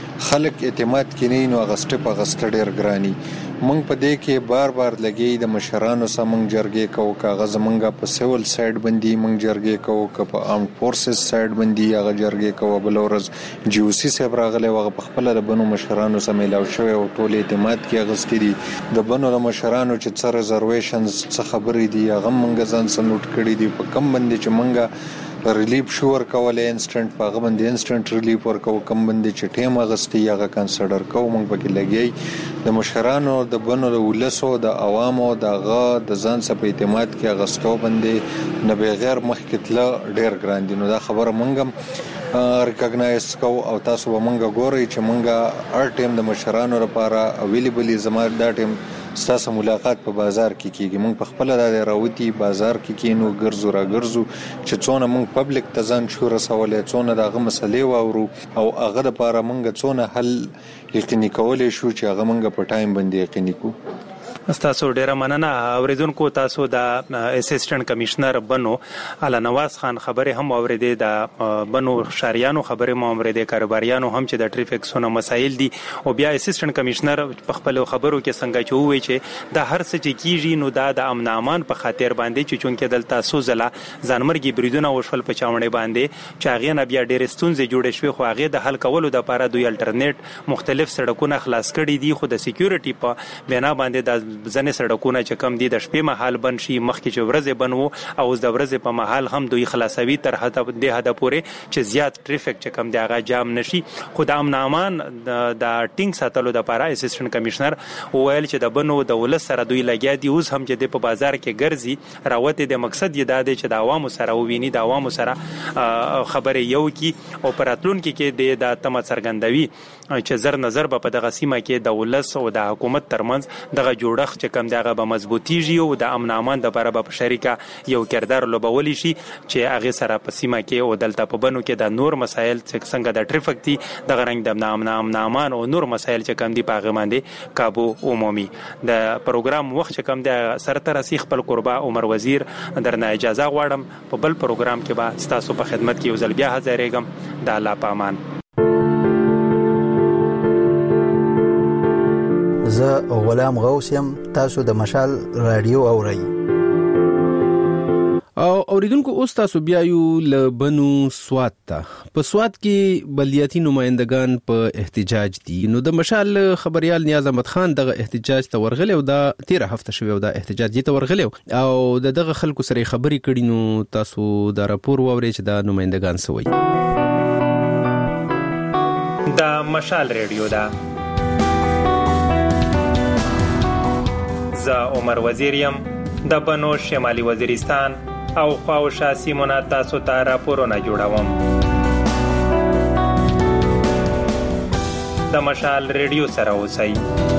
خلک اعتماد کینی نو اغسټ په اغسټ ډیر ګرانی. مونږ په دې کې بار بار لګي د مشرانو سره مونږ جرګې کوو کاغذ مونږه په سیول سایډ باندې مونږ جرګې کوو ک په آرم فورسز سایډ باندې هغه جرګې کوو بلورز جی او سی صاحب راغله وغه په خپل د بنو مشرانو سره ملاو شوی او ټول اعتماد کې اغستې دي د بنو مشرانو چې څه ریزرویشنز څه خبرې دي هغه مونږ ځان سره نوٹ کړی دي په کم باندې چې مونږه ریلیف شور کولای انسټنټ په باندې انسټنټ ریلیف ورکو کم باندې چې ټیم اغستی هغه کنسیډر کوو مونږ پکې لګي د مشرانو د بنو د ولسو د عوامو دغه د ځان سره اعتماد کې اغستو باندې نه بغیر مخکتله ډیر ګران دي. نو دا خبره مونږ ریکګنایز کو او تاسو به مونږ ګورئ چې مونږ هر ټیم د مشرانو لپاره اویلیبل زما دا ټیم ستاسو ملاقات په بازار کې کیږي. مونږ په خپل د راوتی بازار کې کینو ګرځو را ګرځو چې څونه مونږ پبلک ته ځان شو رسولې څونه دغه مسلې واورو او هغه لپاره مونږ څونه حل یقیني کولای شو چې هغه مونږ په ټایم باندې یقیني کو. تاسو ډیره مننه اوریدونکو. تاسو د اسسټنټ کمشنر بنو اعلی نواز خان خبره هم اوریدې د بنو شاریانو خبره مو اوریدې کاروباریانو هم چې د ټریفیک سونه مسایل دي او بیا اسسټنټ کمشنر په خپل خبرو کې څنګه چوي چې د هر څه چې کیږي نو دا د امن امان په خاطر باندې چې چونکه دلته سوزله ځانمرګي بریدونه وشول په چاونې باندې چې هغه نه بیا ډېر ستونزې جوړې شوې خو هغه د حل کولو د لپاره دوی الټرنیټ مختلف سړکونه خلاص کړي دي خو د سکیورټي په بنا باندې د ځنې سړکونه چې کم دي د شپې مهال بند شي مخکې چې ورځې بند وو او د ورځې په مهال هم دوی خلاصوي تر حد د حد پورې چې زیات ټریفیک چې کم دی هغه جام نشي. خو د امن امان د ټینګ ساتلو د لپاره اسسټنټ کمشنر وویل چې د بنو د ولس سره دوی لګیا دي اوس هم چې په بازار کې ګرځي راوته د مقصد یې دا دی چې د عوامو سره وویني د عوامو سره خبرې یو کی او پراتلونکو کې د تم څرګندوي چې زر نظر په دغه سیمه کې د ولس او د حکومت ترمنځ دغه جوړښت چې کم دغه به مضبوطیږي او د امن امان د لپاره په شریکه یو کردار لوبولی شي چې هغه سره په سیمه کې او دلته په بنو کې د نور مسایل چې څنګه د ټریفیک دي د غرنګ د امن امان او نور مسایل چې کم دي په هغه باندې کابو عمومي د پروګرام وخت چې کم د سرتر سیخ خپل قربا عمر وزیر درنه اجازه غواړم په بل پروګرام کې به تاسو په خدمت کې وزل بیا حاضرېږم د الله پامان. زه غلام غوث یم تاسو د مشال رادیو اورئ او اوریدونکو اوس تاسو بیا یو لبنو سوات ته په سوات کې بلدیاتي نمائندگان په احتجاج دي. نو د مشال خبريال نیاز احمد خان دغه احتجاج ته ورغلی او دا تیره هفته شوی او دا احتجاج ته ورغلی او دغه خلکو سره خبرې کړي. نو تاسو دا راپور واورئ چې دا نمائندگان سوي. مشال ریډیو ده. زه عمر وزیریم د بنو شمالي وزیرستان او خواوشا سیمونه تاسو ته راپورونه جوړوم. د مشال ریډیو سره اوسئ.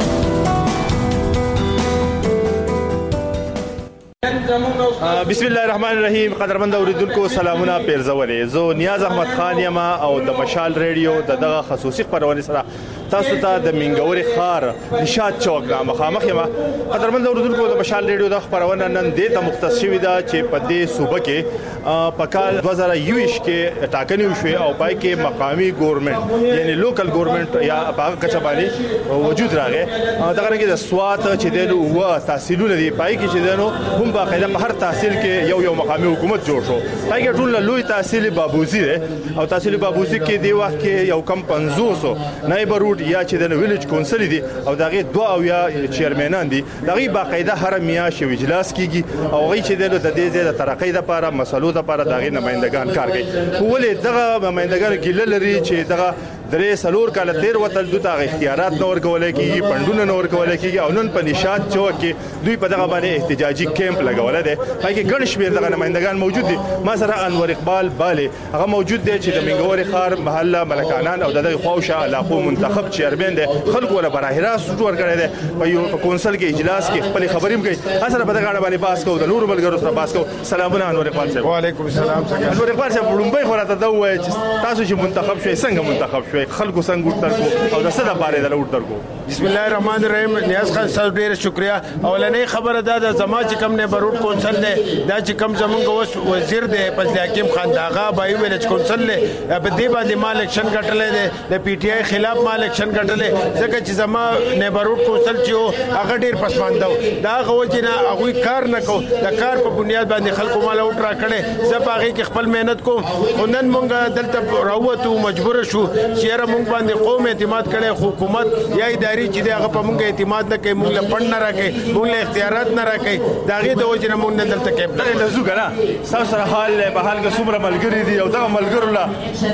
بسم الله الرحمن الرحیم. قدرمن اوریدونکو سلامونه پیرزولې. زه نیاز احمد خان یم او د مشال ریډیو د دغه خصوصي خبرونه سره تاسو ته د منګوري خار نشاط چوک را مخامخ یم. قدرمن اوریدونکو د مشال ریډیو د خبرونه نن د ته مختص شوې ده چې په دې صوبه کې په کال دوه زره یوویشت کې ټاکنې وشوې او پای کې مقامی ګورنمنت یعنی لوکل ګورنمنت یا په کچه باندې وجود راغی. دغه رنګه د سوات چې د نو تحصیلونه دی پای کې چې د نو هم باقاعده په هر تحصیل کې یو یو مقامی حکومت جوړ شو. پای کې ټول لوی تحصیل بابوزي ده او تحصیل بابوزي کې دی وخت کې یو کم پنځوس نایب روډ یا چې د ویلیج کونسل دي او دغه دوه او یا چیرمنان دي دغه باقاعده هر میاشت یو اجلاس کیږي او غي چې د دې ځای د ترقۍ لپاره مسلو لپاره دغه نمائندگان کار کوي. ولې دغه نمائندگان ګیله لري چې دغه درې سلور کال تیر وتل دوه اختیارات نور کولای کیږي پندونه نور کولای کیږي او نن په نشاط چوک کې دوی په دغه باندې احتجاجي کیمپ لګول دي. پای کې ګڼ شمېر دغه نمائندگان موجود دي. ما سره انور اقبال بالي هغه موجود دي چې د منګوري خار محله ملکانان او دغه خواوشا علاقو منتخب چیرمن دي. خلکو ولا براه راست ور کړی دي په یو کونسل کې اجلاس کې خپل خبرې کوي. اثر په دغه باندې باس کو د نور ملګرو سره باس کو. سلامونه انور اقبال صاحب. وعلیکم السلام. څنګه انور اقبال صاحب لومبای خراته دا وایي چې تاسو چې منتخب شوي څنګه منتخب شوي خلکو څنګه او د څه لپاره د لوټ درکو. بسم الله الرحمن الرحیم. نیاز خان صاحب ډیر شکریا. اولنې خبره ده د زما چې کم نه بروډ کونسل دی دا چې کم زمونږ اوس وزیر دی فضل حکیم خان داغا بای ویلج کونسل دی په دې باندې ما الیکشن ګټلې دی د پی ټی آی خلاف ما الیکشن ګټلې ځکه چې زما نه بروډ کونسل چې هغه ډیر پسماندو دا غو چې نه هغه کار نه کو د کار په بنیاد باندې خلکو مال اوټ را کړي. زه په هغه کې خپل مهنت کوم خو نن مونږ دلته راووتو مجبور شو چې را مونږ باندې قوم اعتماد کړي حکومت یا اداري چې هغه په مونږ اعتماد نه کوي مونږ له پړ نه راکې مونږ له اختیارات نه راکې داغه د وجه نه مونږ نه دلته کې دا لزو کنه سم سره حال په حال کې څومره ملګری دي او دا ملګرو لا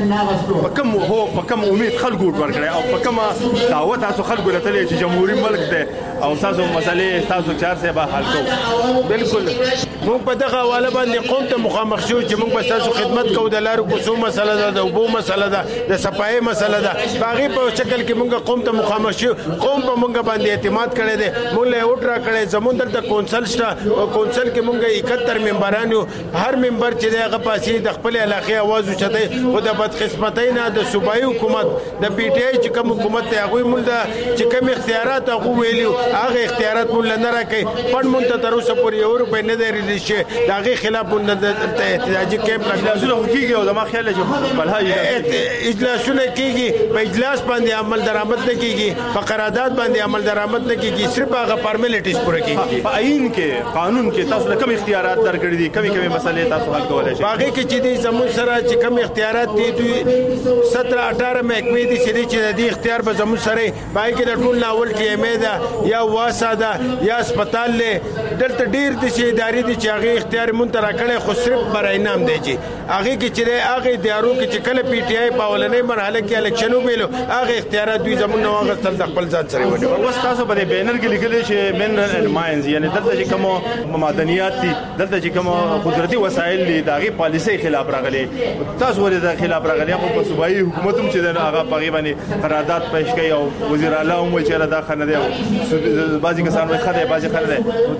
په کوم هو په کوم امید خلکو ورکړي او په کوم دعوت تاسو خلکو له تلې چې جمهوریت ملک دی او تاسو مسلې تاسو چار سه به حل کوو. بالکل مونږ په دغه حواله باندې قوم ته مخامخ شو چې مونږ به تاسو خدمت کوو. د لارو کوڅو مسله ده د اوبو مسله ده د صفای مسله ده باغی په شکل کې مونږ قوم ته مخامخ شو. قوم په مونږ باندې اعتماد کړی دی مونږ له اوټ را کړی زمون دلته کونسل شته او کونسل کې مونږ اکہتر ممبران یو. هر ممبر چې دغه پاسي د خپل علاقې आवाज اوچتای خو د بدقسمتۍ نه د صوبایي حکومت د پی ټی آی چې کوم حکومت ته هغه مونږ چې کوم اختیارات هغه ویلو هغه اختیارات مونږ نه راکې پړ مونږ ته تر اوسه پورې یو روپۍ نه دی ریلیز شي دغه خلاف مونږ د احتجاجي کیمپ اجلاسونه کیږي او د ما خیال چې بلها اجلاسونه کیږي په اجلاس باندې عمل درآمد نه کیږي په قرارداد باندې عمل درآمد نه کیږي صرف هغه فارمیلټیز پوره کیږي. په عین کې قانون کې تاسو کوم اختیارات درکړي دي کومي کومي مسلې تاسو حل کولای شئ. باغې کې چې دي زموږ سره چې کوم اختیارات دي دوی سترہ اٹھارہ محکمې دي چې د دې اختیار به زموږ سره باغې کې د ټول ناول کې امید یا واسا ده یا هسپتال له دلته ډیر د شي ادارې دي چې هغه اختیار مونږ ته راکړي خو صرف برای نام دی چې هغه کې چې هغه دیارو کې چې کله پی ټی آی په ولنې مرحله کې الیکشنو ویلو هغه اختیارات دوی زموږ نو هغه تل د خپل ځان سره ونیو. اوس تاسو په بینر کې لیکل چې من ماینز یعنی دلته چې کوم معدنیات دي دلته چې کوم قدرتي وسایل دي دغه پالیسي خلاف راغلي تاسو ولې د خلاف راغلي خو په صوبایي حکومت هم چې هغه په باندې قرارداد پېښ کوي او وزیر اعلی هم چې را داخله دی بعضی کسان وایي خدای بعضی خدای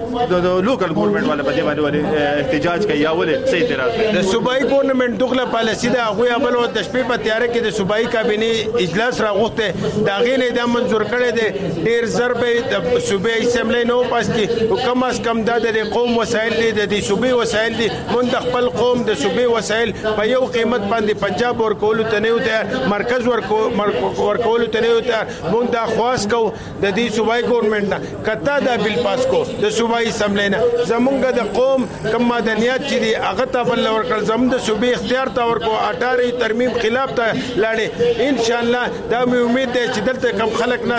د لوکل ګورنمنت والے په دې باندې احتجاج کوي یا ولې صحیح اعتراض د صوبایي ګورنمنت دغه پالیسي دا هغه بل او د شپې په تیار کې د صوبایي کابینه اجلاس راغوته دا غي نه د منزور کړي دي ډیر ضربې د صوبایي اسمبلی نو پاس کې کم از کم د قوم وسایل دي د صوبایي وسایل دي مونږ د خپل قوم د صوبایي وسایل په یو قیمت باندې پنجاب ورکول ته نه وته مرکز ورکو ورکول ته نه وته مونږ د خواص کو د دې صوبایي ګورنمنت نه کته دا بل پاس کو د صوبایي اسمبلی نه زمونږ د قوم کم مدنیات چې دي هغه ته بل ورکړ زموږ د صوبایي اختیار ته ورکو اٹھارہ ترمیم خلاف ته لاړې ان شاء الله دا مې امید ده چې دلته کم خلک ناس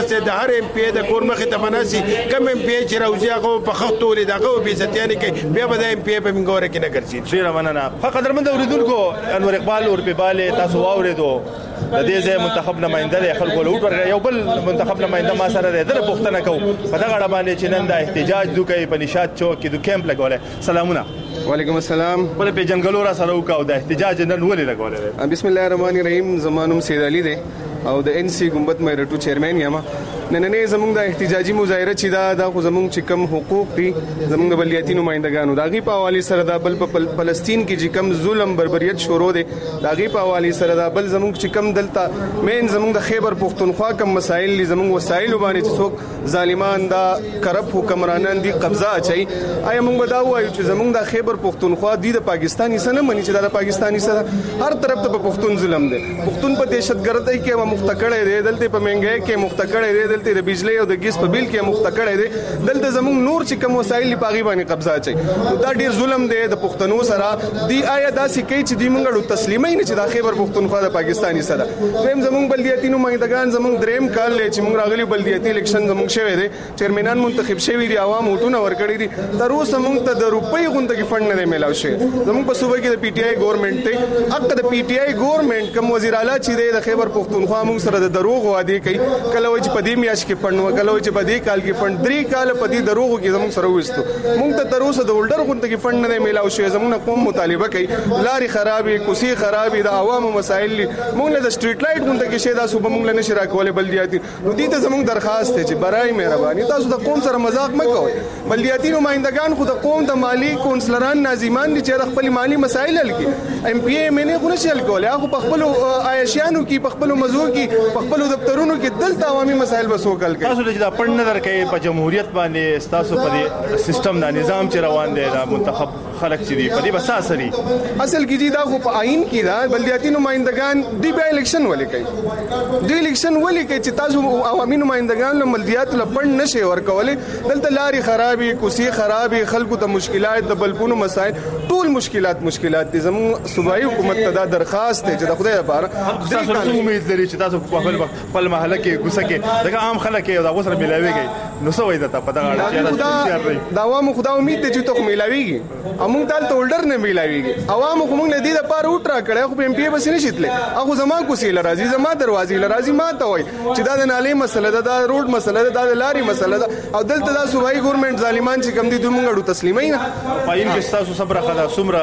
ناسته د هر ام پی د کور مخې ته بناسي کم ام پی چې راوځي هغه په خښتولې دغه به عزتيانه کوي بیا به د ام پی په منګوره کې نه ګرځي. ډیره مننه. قدرمن اوریدونکو انور اقبال اوربيباله تاسو واوریدو د دې ځای منتخب نماینده دی خلکو له وټر یو بل منتخب نماینده ما سره دی د پښتنه کو په دغه اړه باندې چې نن د احتجاج دوی په نشاط چوک کې د کیمپ لګولې. سلامونه. وعلیکم السلام. بل په جنگلو را سره وکاو د احتجاج نن ولې لګولې؟ بسم الله الرحمن الرحیم. زمانوم سید علي دی او د ان سی ګمبت مېرټو چیرمن یم. نننې زموږ د احتجاجي مظاهره چې دا د زموږ چې کم حقوق دي زموږ د بلدیاتي نمائندګانو داغي په حواله سره د بل په فلسطین کې چې کم ظلم بربریت شروع دي داغي په حواله سره د بل زموږ چې کم دلته مین زموږ د خیبر پختونخوا کم مسایل لري زموږ وسایل باندې چې څوک ظالمان دا کرپ حکمرانان دي قبضه اچي. آیا موږ دا وایو چې زموږ د خیبر پختونخوا د پاکستاني سره مني چې د پاکستاني سره هر طرف ته په پختون ظلم دي. پختون په دهشتګردۍ کې مختکړه دي دلته په منګي کې مختکړه دي دلته د بجلی او د ګیس په بیل کې مختکړه دي دلته زموږ نور چې کوم وسایل په غي باندې قبضه اچي. دا ډیر ظلم دی د پښتنو سره دی. آیا دا سکی چې دی موږ تسلیمای نه چې د خیبر پختونخوا د پاکستاني سره زم زموږ بلدیاتي نمائندگان زموږ دریم کال چې موږ راغلي بلدیاتي الیکشن زموږ شوی دی چیرمنان منتخب شوی دي عوام وټونه ورکړي دي تر اوسه موږ ته د روپۍ غونډه کې فند نه ملاو شي. زموږ په صوبه کې د پی ټی آی ګورنمنت ته حق د پی ټی آی ګورنمنت کوم وزیر اعلی چې دی د خیبر پختونخوا موږ سره د دروغ وعده کوي کله وایي چې په دې میاش کې فند وکړو چې په دې کال کې فند درې کال په دې دروغ کې زموږ سره وستو موږ ته تر اوسه د ولډر غونډه کې فند نه ملاو شي. زموږ قوم مطالبه کوي لارې خرابې کوسي خرابې د عوامو مسایل موږ له سټریټ لایټ غونډه کې شي دا صوبه موږ له نشرا کولې بلدیاتي نو دې ته زموږ درخواست دی چې برای مهرباني تاسو د قوم سره مذاق مه کوئ. بلدیاتي نمائندگان خو د قوم د مالی کونسلران ناظمان دي چې د خپل مالی مسایل حل کړي. ایم پی ای مې خو نشي حل کولای هغه په خپل عایشانو کې په خپل مزو کې په خپل دفترونو کې دلته عوامي مسایل وسوکل کوي. تاسو د پړ نظر کوي په جمهوریت باندې تاسو په دې سیستم دا نظام چې روان دی دا منتخب خلک چې دی په دې بس اثري اصل کې دی دا خو په آئین کې دا بلدیاتي نمائندگان دی به الیکشن ولې کوي دی الیکشن ولې کوي چې تاسو عوامي نمائندگان له بلدیات له پړ نشي ورکولې دلته لاري خرابې کوسي خرابې خلکو ته مشکلات د بلپونو مسایل ټول مشکلات مشکلات دي. زموږ صوبایي حکومت ته دا درخواست دی چې د خدای لپاره تاسو امید لري چې تاسو په خپل خپل محله کې کوسه کې دغه عام خلک دا غوسره ملاويږي نو څه وایي دا په دغه اړه چې دا عوامو خدا امید ته چې ته ملاويږي امون تل تولډر نه ملاويږي عوامو کوم له دې لپاره وټرا کړه خو ایم پی بس نه شتله هغه زما کوسي لرازي زما دروازې لرازي ما ته وای چې دا د نالې مسله ده دا روډ مسله ده دا د لاري مسله ده او دلته دا صوبایي ګورنمنت ظالمان چې کم دي دوی مونږ تسلیمای نه پاین کې تاسو صبر خدا سمره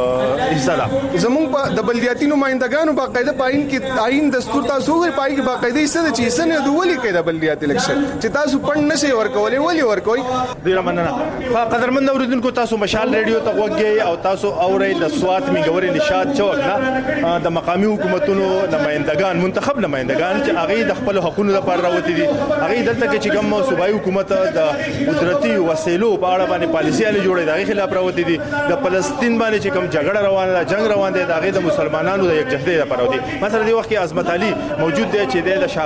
حصہ ده زمونږ په د بلدیاتي نمائندګانو باقاعده پاین کې آئین دستور تاسو وای پای کې باقاعده حصہ ده چې حصہ نه دولی کې د بلدیاتي الیکشن چې تاسو پړ نشي ورکولې ولي ورکوي. ډیر مننه. قدرمن اوریدونکو تاسو مشال ریډیو ته وګورئ او تاسو اورئ د سوات میګوري نشاط چوک نه د مقامی حکومتونو نمائندگان منتخب نمائندگان چې هغه د خپل حقوقو لپاره راوتی دي هغه دلته کې چې کوم صوبایي حکومت د قدرتي وسایلو په اړه باندې پالیسي لري جوړې دغه خلاف راوتی دي د فلسطین باندې چې کوم جګړه روانه ده جنگ روان دي دغه د مسلمانانو د یکجهتۍ لپاره راوتی. مثلا دی وخت کې عظمت علي موجود دی چې د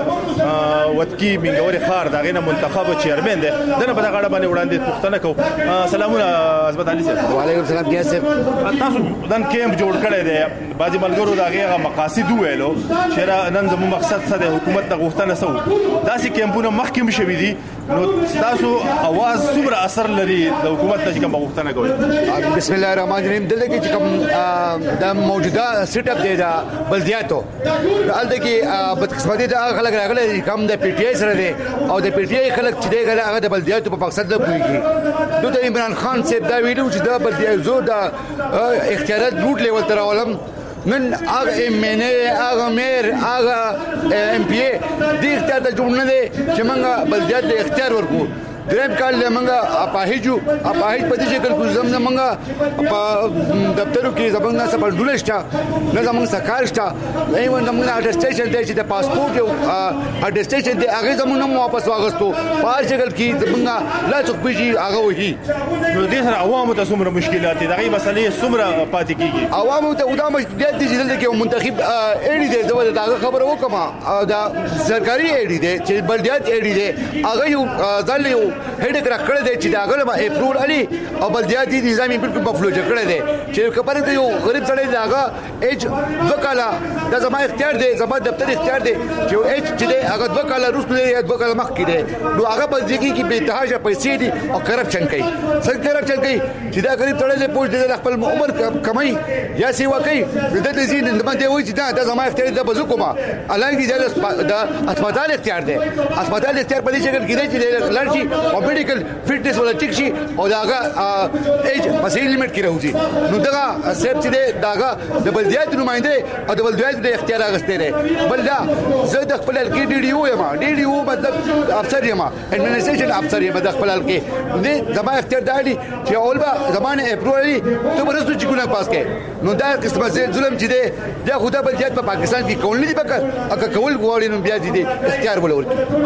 شادره وتکی میګوري خار دغه نه منتخب چیرمن دی دنه په دغه اړه باندې وړاندې پوښتنه کوم. سلامونه عظمت علي صاحب. وعلیکم السلام بیا صاحب. تاسو دن کیمپ جوړ کړی دی باجی ملګرو دغه مقاصد ویلو چې نن زموږ مقصد څه دی حکومت ته غوښتنه سو داسې کیمپونه مخکې شوي دي نو تاسو اواز څومره اثر لري د حکومت ته کوم غوښتنه کوي؟ بسم الله الرحمن الرحیم. دلته کې کوم د موجوده سیټ اپ دی دا بلدیاتو دلته کې بدقسمتي د خلک راغلي کوم د پی ټی آی سره دی او د پی ټی آی خلک چې دی هغه د بلدیاتو په مقصد نه پوهیږي. دوی عمران خان صاحب دا ویلو چې دا بلدیاتو زو د اختیارات روټ لیول تر اولم نن هغه ایم ان ای هغه میر هغه ام پی ای د اختیار ته جوړ نه دي چې موږ بلدیات د اختیار ورکو. دریم کال له موږ اپاهیجو اپاهیج په دې شکل کو زم نه موږ په دفترو کې زمونږ نه سپر ډولشتا نه زمونږ سکارشتا نه یو زمونږ اټسټیشن دی چې د پاسپورت یو اټسټیشن دی هغه زمونږ نه واپس واغستو په شکل کې زمونږ لا څوک بيجي هغه وਹੀ. نو دې سره عوامو ته څومره مشکلات دي دغه مسلې څومره پاتې کیږي؟ عوامو ته ودا مشکلات دي چې دلته منتخب ایډي دی زما دا خبره وکما دا سرکاري ایډي دی چې بلدیات ایډي دی هغه یو ځل یو هډ کرا کړه دی چې دا غل ما اپروول علي او بلدیاتي نظام بالکل بفلو کړه دی چې خبره ته یو غریب سړی داغه اج وکاله دا زما اختیار دی زما دفتر اختیار دی چې اج چې دی هغه وکاله روس دی یا وکاله مخ کې دی نو هغه په ځکه کې به تهاجه پیسې دي او کرپشن کوي څنګه کرپشن کوي چې دا غریب سړی له پوج دی خپل عمر کمای یا سی وکي د دې زین د باندې وایي چې دا زما اختیار دی بزو کومه الانګي دا هسپتال اختیار دی هسپتال اختیار په دې شکل کې دی چې لړشي او میډیکل فټنس ولا ټیک شي او داغه ایج مسیل لیمټ کې راوځي نو دا سیب چې داغه د بلدیات نمائنده او د بلدیات د اختیار اغسته لري بل دا زه د خپل کې ډي ډي او یم ډي ډي او مطلب افسر یم اډمنسټریشن افسر یم د خپل کې دې زما اختیار دی چې اولبا زمانه اپرولی ته ورسره چې ګونه پاس کې نو دا قسمه ظلم چې دی دا خدای بلدیات په پاکستان کې کول نه دی پکا اګه کول غواړي نو بیا دې اختیار ولور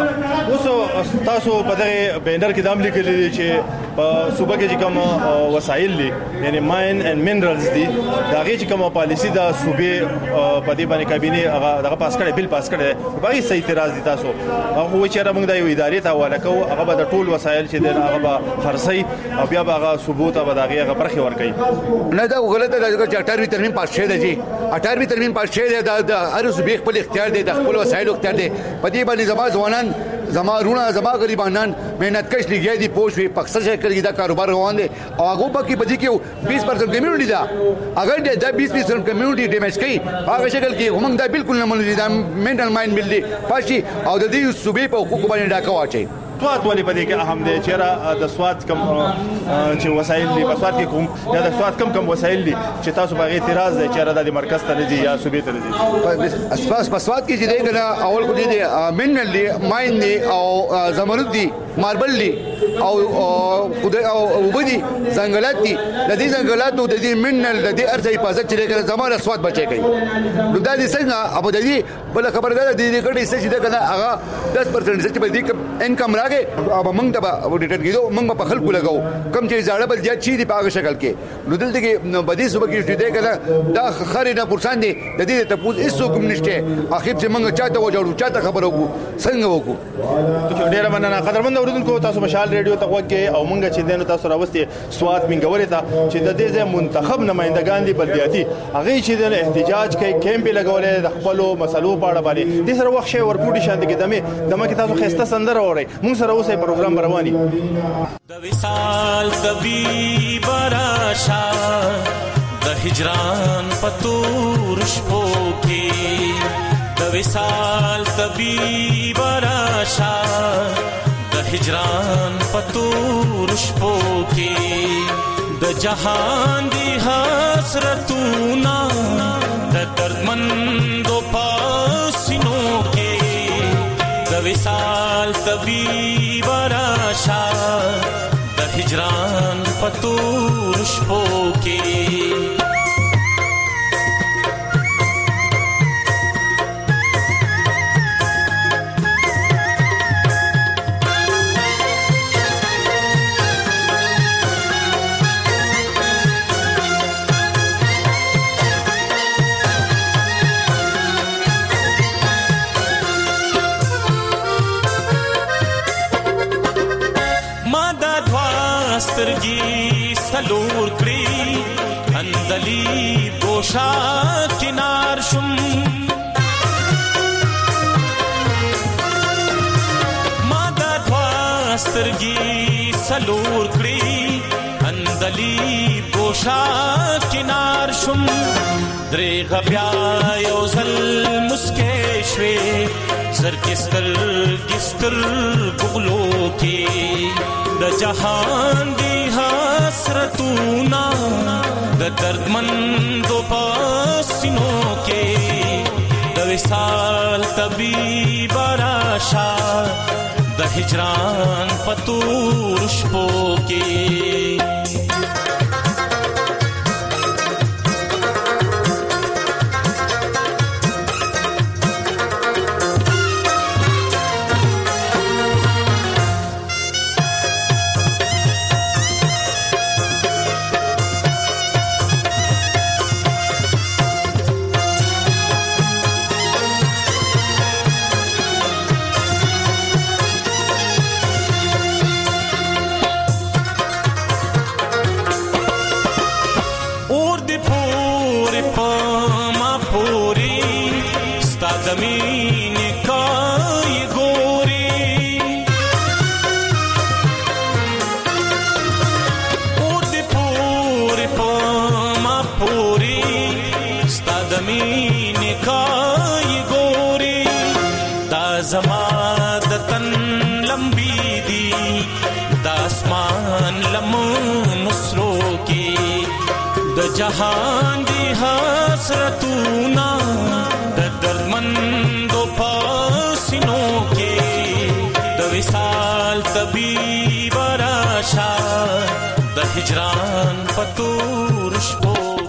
اوس تاسو په دغه بینر کې دام لیکل دي چې په صوبه کې کوم وسایل دي یعنی ماین اند منرالز دي دا غي چې کوم پالیسی دا صوبې په دې باندې کابینه هغه دغه پاس کړي بل پاس کړي په هیڅ اعتراض دي تاسو هغه و چې موږ د یو ادارې ته حواله کوو هغه به د ټول وسایل چې د هغه به خرڅي او بیا به هغه ثبوت او دغه هغه برخي ورکړي نه دا غلطه ده چې اټاروي ترمیم پاس شه دی جی اټاروي ترمیم پاس شه دی د هر صوبې خپل اختیار دی د خپل وسایل اختیار دی په دې باندې زما ځوانان زما رونه زما غریبانان مهنت کش لګي دي پوښوي پکسر شي کوي دا کاروبار روان دي او هغه په کې بدی کې بیس پرسنټ کمیونټي دا اگر دا بیس پرسنټ کمیونټي ډیمیج کوي هغه شکل کې هم دا بالکل نه منل دي دا منټل ماین بل دي پاشي او د دې صوبې په حقوق باندې ډاکا واچي سواد ولې په دې کې اهم دی چې را د سواد کم چې وسایل دي په سواد کې کوم یا د سواد کم کم وسایل دي چې تاسو باغ اعتراض دی چې را د مرکز ته نه دي یا صوبې ته نه دي اساس په سواد کې چې دی کنه اول کو دي منرال دي ماین دي او زمرد دي ماربل دي او خدای او وبدي ځنګلات دي د دې ځنګلاتو د دې منرال د دې ارزه حفاظت چې کنه زموږه سواد بچي کوي نو دا دي څنګه ابو د دې بل خبردار دي دې کډې څه چې کنه هغه دس پرسنټ چې بل دي انکم راغی او موږ ته به ډیټر کېدو موږ په خلکو لګاو کم چې زړه بل زیات شي دی په هغه شکل کې نو دلته کې بدی صبح کې شته کنه دا خاري نه پرسان دي د دې ته پوز هیڅ کوم نشته اخر چې موږ چاته وجوړو چاته خبرو کو څنګه وکړو ته ډیره مننه قدرمن اوریدونکو تاسو مشال ریډیو ته وګورئ او موږ چې دنه تاسو راوستي سواد منګوري ته چې د دې ځای منتخب نمائندگان دي بلدیاتي هغه چې د احتجاج کوي کیمپ لګولې د خپل مسلو په اړه باندې د سره وخت شي ورپوډي شاند کې دمه دمه کې تاسو خسته سندره اوري موږ سره اوسه پروګرام رواني د وصال طبيب راشا د هجران پتور شپو کې د وصال طبيب راشا د هجران پتور شپو کې د جهان دی حسرتونا د دردمندو پاسینو کې د وصال طبيب راشا د هجران پتور شپو کې سترګي سلور کړی اندلی بوشا کنار شم ما دا دوا سترګي سلور کړی اندلی بوشا کنار شم درې غبیا یو زل مسکې شوي زر کستر کستر ګلو کې د جهان دی حسرتونا د دردمندو پاسینو کې د وصال طبيب راشا د هجران پتور شپو کې د جهان دی حسرتونا د دردمندو پاسینو کې د وصال طبیب راشا د هجران پتور شپو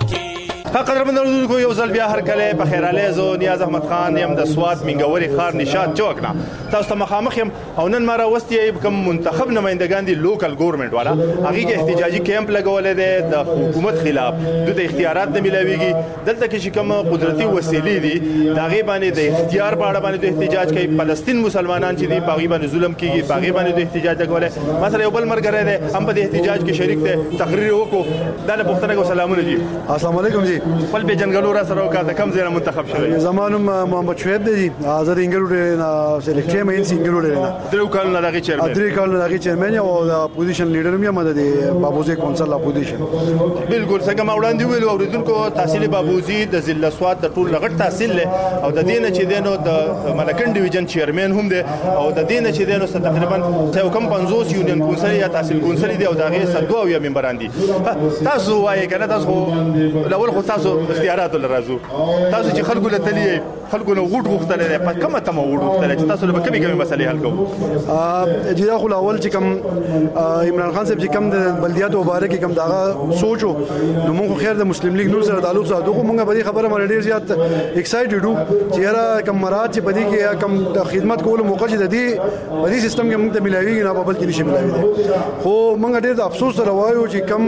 قدرمن اوریدونکو یو ځل بیا هر کله په خیر علي زو نیاز احمد خان یم د سواد منګوري خار نشاد چوکنا تاسو ته مخامخ یم او نن مارا وستي کوم منتخب نمائندگان دي لوکل ګورنمنت والا هغه کې احتجاجي کیمپ لګولې ده د حکومت خلاف د اختیارات نه ملويږي دلته کې کوم قدرتي وسیلې دي دا غي باندې د اختیار په اړه باندې د احتجاج کوي فلسطین مسلمانان چې دي باغي باندې ظلم کیږي باغي باندې د احتجاج کولای مثلا یو بل مرګره ده هم په احتجاج کې شریک دي تقریر وکړو دا له پښتنه کو سلامونه جی السلام علیکم جی خپل به جنګلو را سره وکړه د کم ځای منتخب شوی زمانم محمد شعیب دی آزاد انګلو نه سلیکټ مې ان سنگلو نه درو کال نه دغه چیرمن درې کال نه دغه چیرمن او د اپوزیشن لیډر مې مده دی بابوزي کونسل اپوزیشن بالکل څنګه ما وړاندې ویلو اوریدونکو تحصیل بابوزي د ضلع سواد د ټول لغړ تحصیل له او د دینه چې دینو د ملکن ډیویژن چیرمن هم دی او د دینه چې دینو تقریبا یو کم پنځوس یونین کونسل یا تحصیل کونسل دی او دغه سلګو یا ممبران دي تاسو وایي کنه تاسو الاول خو تاسو اختیارات لرازو تاسو چې خلکو له تلی خلکو نو غوډ غوښتل دي په کومه تم غوډ غوښتل چې تاسو له کمی کمی مسلې حل کوو ا جدا خو اول چې کوم عمران خان صاحب چې کوم د بلدیاتو مبارک کوم دا سوچو نو موږ خیر د مسلم لیگ نور سره تعلق ساتو خو موږ به خبره مړ ډیر زیات ایکسایټډ وو چې را کوم مراد چې بدی کې کوم د خدمت کولو موقع چې د دې بدی سیستم کې موږ ته ملایوي نه په بل کې نشي ملایوي خو موږ ډیر د افسوس سره وایو چې کوم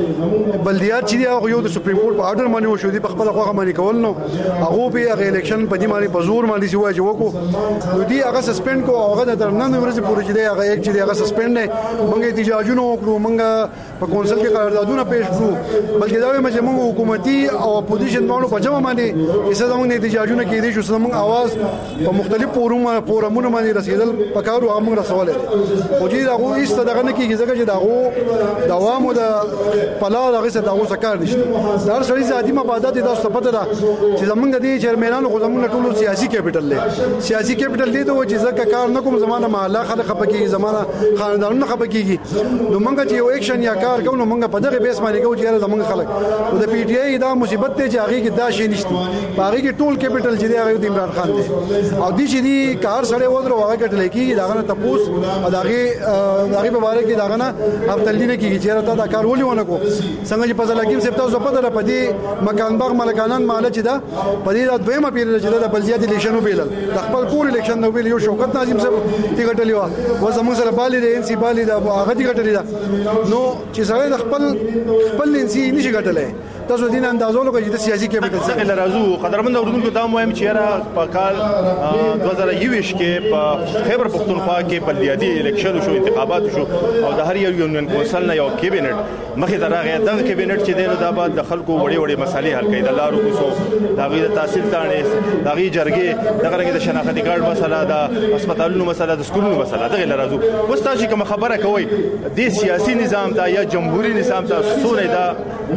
بلدیات چې دی یو د سپریم کورټ په آرډر باندې وشو دی په خپل خواغه باندې کول نو هغه په هغه الیکشن په دې باندې په زور باندې سوای چې وکړو نو دی هغه سسپند کو هغه د نن ورځې پورې چې دی هغه یک چې هغه سسپند نه موږ احتجاجونه وکړو موږ په کونسل کې قراردادونه پیښ کړو بلکې دا وایم چې موږ حکومتي او اپوزیشن باندې په جمع باندې چې زموږ احتجاجونه کې دي چې زموږ आवाज په مختلف فورمونو فورمونو باندې رسیدل پکارو هغه رسول دي خو چې دا غو ایست دغه نه کېږي ځکه چې دا غو دوام او د پلا دغه څه دا غو سکار نشته دا سړي ذاتي مفادات د تاسو پته ده چې زمونږ د چیرمنانو خو زمونږ ټولو سیاسي کیپټل دی سیاسي کیپټل دی ته چې ځکه کار نه کوم زمانه محله خلک خپکیږي زمانه خاندانونه خپکیږي نو موږ چې یو اکشن یا کار کوو نو موږ په دغه بیس باندې کوو چې زمونږ خلک او د پی ټی آی دا مصیبت ته چې هغه کې دا شي نشته هغه کې ټول کیپټل چې دی هغه د عمران خان دی او دې چې دی کار سره ودرو هغه کټل کېږي دا غنه تپوس او داغه داغه په اړه کې دا غنه هفتل دي نه کېږي چې راته دا کار ولې ونه کو څنګه چې په ځلګیم سپتا زو پته را پدې مکان باغ ملکانان مال چې دا پدې د دویمه پیریډ چې د بلدیات الیکشن وبیلل د خپل کور الیکشن نو ویل یو شوکت ناظم صاحب دی غټلی و و زموږ سره بالي د ان سی بالي د هغه دی غټلی دا نو چې سره د خپل خپل ان سی نشي غټلای تاسو دین اندازو لکه چې د سیاسي کیپټل څخه لرازو قدرمن اوردونکو دا مهم چې را په کال دوه زره یوویشت کې په خیبر پختونخوا کې بلدیاتي الیکشن شو انتخابات شو او د هر یو یونین کونسل نه یو کابینټ مخې ته راغی دا کابینټ چې دینو دا بعد د خلکو وړي وړي مسالې حل کړي د لارو کوسو دا غي د تحصیل تانې دا غي جرګې دا غره د شناختی کارت مسله د هسپتالونو مسله د سکولونو مسله دغه لرازو وستا چې کوم خبره کوي د سیاسي نظام ته یا جمهوریت نظام ته سونه دا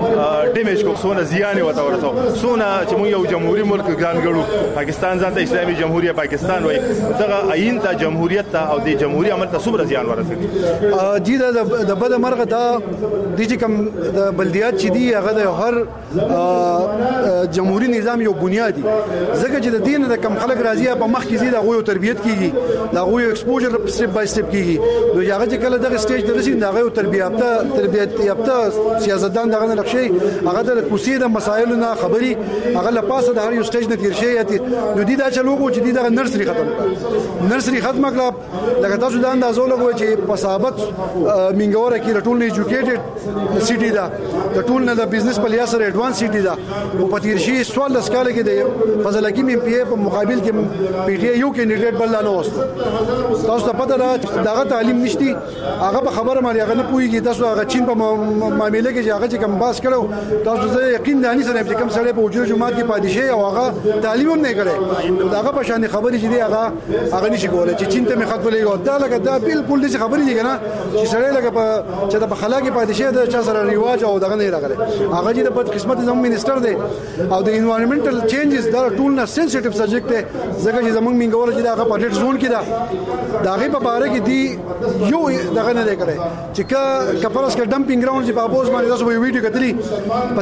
ډیمیج کو سونه زیان وته ورته سونه چې موږ یو جمهوریت ملک ګان غړو پاکستان ځان ته اسلامي جمهوریت پاکستان وای دغه عین ته جمهوریت ته او د جمهوریت عمل ته څومره زیان ورسېږي جی دا د بد مرغه دا د چې کوم د بلدیات چې دی هغه د هر جمهوریت نظام یو بنیادی ځکه چې د دین د کم خلک راضي په مخ کې زیاده غوي تربيت کیږي دا غوي ایکسپوجر سټپ بای سټپ کیږي نو هغه چې کله دغه سټیج ته رسیدي دا غوي تربيت یافته تربيت یافته سیاستدان دغه نه لښي هغه د کوسي د مسایلو نه خبري هغه له پاسه د هر یو سټیج نه تیر شي یاتي نو دي دا چلو کو چې دي دغه نرسري ختم کړ نرسري ختم کړه لکه تاسو دا اندازو لګوي چې په صحابت منګوره کې ټول نه ایجوکیټډ سټي دا د ټول نه د بزنس په لیاسره ایڈوانس سټي دا او په تیر شي سوال د سکاله کې د فضل حکیم ایم پی ای په مقابل کې پی ټی آی یو کینډیډیټ بل نه وست تاسو ته پته ده دغه تعلیم نشتی هغه په خبره مالي هغه نه پويږي تاسو هغه چین په معاملې کې چې هغه چې کم باس کړو تاسو زه یقین دانی سره چې کم سره په وجود جماعت کې پادشاه او هغه تعلیم هم نه کړي هغه په شان خبرې چې دی هغه هغه نشي کولای چې چین ته مخ خپلې او دا لکه دا بالکل دې خبرې دي کنه چې سره لکه په چې د خلاقي پادشاه د چا سره ریواج او دغه نه راغلی هغه چې د بد قسمت زموږ منیسټر دی او د انوایرنمنټل چینجز دا ټول نه سنسټیو سبجیکټ دی ځکه چې زموږ منګور چې دا په ډېر زون کې دا داغه په باره کې دی یو دغه نه کړي چې کا کپرس کې ډمپینګ ګراوند چې په ابوز باندې تاسو یو ویډیو کتلی په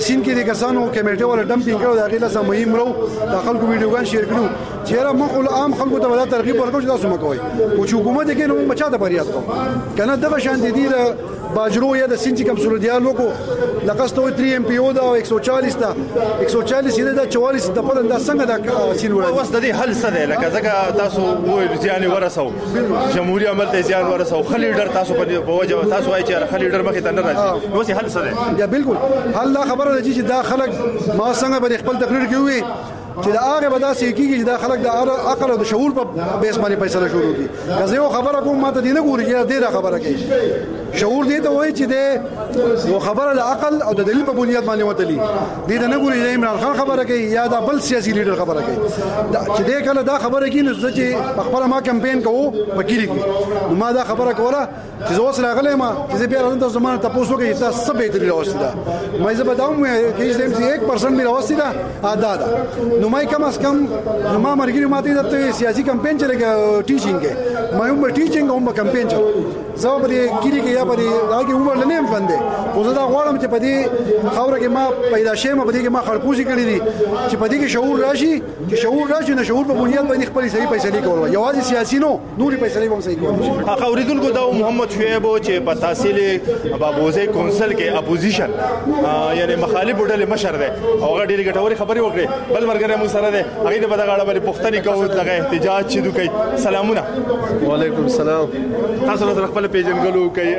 سین کې د کسانو کمیټه ولا ډمپینګ کړو دا غیله سم مهم رو د خلکو ویډیوګان شیر کړو چې را مخ عام خلکو ته ولا ترغیب ورکړو چې تاسو مکوئ او چې حکومت کې نو بچا ته بریات کو کنه دغه شان دي د باجرو یا د سین چې کوم سولو دیالو کو لکه ستو تری ایم پی او دا ایک سو چالیس تا ایک سو چالیس دا چوالیس د په دا څنګه دا سین وړي اوس د دې حل څه دی لکه ځکه تاسو وایي ځان ورسو جمهوریت عمل ته ځان ورسو خلی ډر تاسو په وجه تاسو وایي چې خلی ډر مخې ته نه راځي اوس حل څه دی یا بالکل حل دا خبره ده چې دا خلک ما څنګه به خپل تقریر کوي چې دا هغه به داسې کېږي چې دا خلک د عقل او د شعور په بیس باندې فیصله شروع کړي که زه یو خبره کوم ما ته دې نه ګوري چې دې دا خبره کوي شعور دې ته وایي چې د یو خبره د عقل او د دلیل په بنیاد باندې وتلی دې ته نه ګوري چې عمران خان خبره کوي یا دا بل سیاسي لیډر خبره کوي چې دې کله دا خبره کوي نو چې خپل ما کمپاین کوو وکیل کی نو ما دا خبره کوله چې زه اوس راغلی ما چې زه بیا راځم تاسو زمانه تاسو کوي تاسو څه به تری راوستي دا مې زه بداوم چې دې یک پرسنټ مې راوستي دا ادا دا نو مې کم از کم نو ما مرګري ماته د سیاسي کمپاین چلےګا ټیچینګ کې مې هم ټیچینګ هم کمپاین چل زه په دې کلی کې یا په دې هغه عمر لنه هم فنده خو زه دا غواړم چې په دې خوره کې ما پیدا شیم په دې کې ما خلپوزي کړې دي چې په دې کې شعور راشي چې شعور راشي نه شعور په بنیاد باندې خپل صحیح فیصله کول یوازې سیاسي نو نوري فیصله هم صحیح کول هغه اوریدونکو دا محمد شعیب چې په تحصیل بابوزه کونسل کې اپوزیشن یعنی مخالف ډلې مشر دی او هغه ډېری ګټوري خبرې وکړي بل مرګره مو سره دی هغه د بدغاړه باندې پښتني کوو دغه احتجاج چې دوی سلامونه وعلیکم السلام تاسو سره خپل پیژنګلو کوي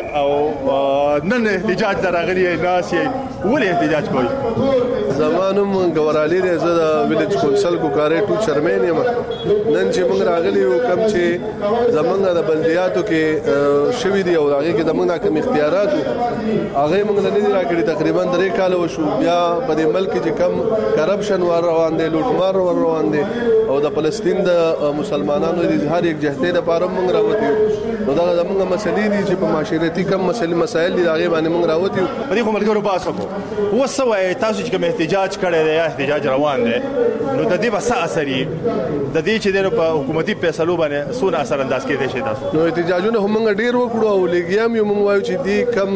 او نن احتجاج دراغلي ناس یې ولې احتجاج کوي زمانم ګورالي دی زه د ویلج کونسل کو کارې ټو چرمن یم نن چې موږ راغلي یو کم چې زمونږ د بلدیاتو کې شوي دي او هغه کې زمونږ کوم اختیارات هغه موږ نه دي راکړي تقریبا درې کال وشو بیا په دې ملک کې کم کرپشن ور روان دي لوټمار ور روان دي او د فلسطین د مسلمانانو د اظهار یک جهته د پاره موږ راوتی نو دا زمونږ مسلې دي چې په معاشرتي کم مسلې مسایل دي هغه باندې موږ راوتی په دې کومه ګورو باسو کو وسوي تاسو چې کوم احتجاج کړی دی یا احتجاج روان دی نو د دې بس اثر د دې چې د حکومتي فیصلو باندې سونه اثر انداز کېدای شي تاسو نو احتجاجونه هم ډیر وکړو او لګیام یو موږ وایو چې دی کم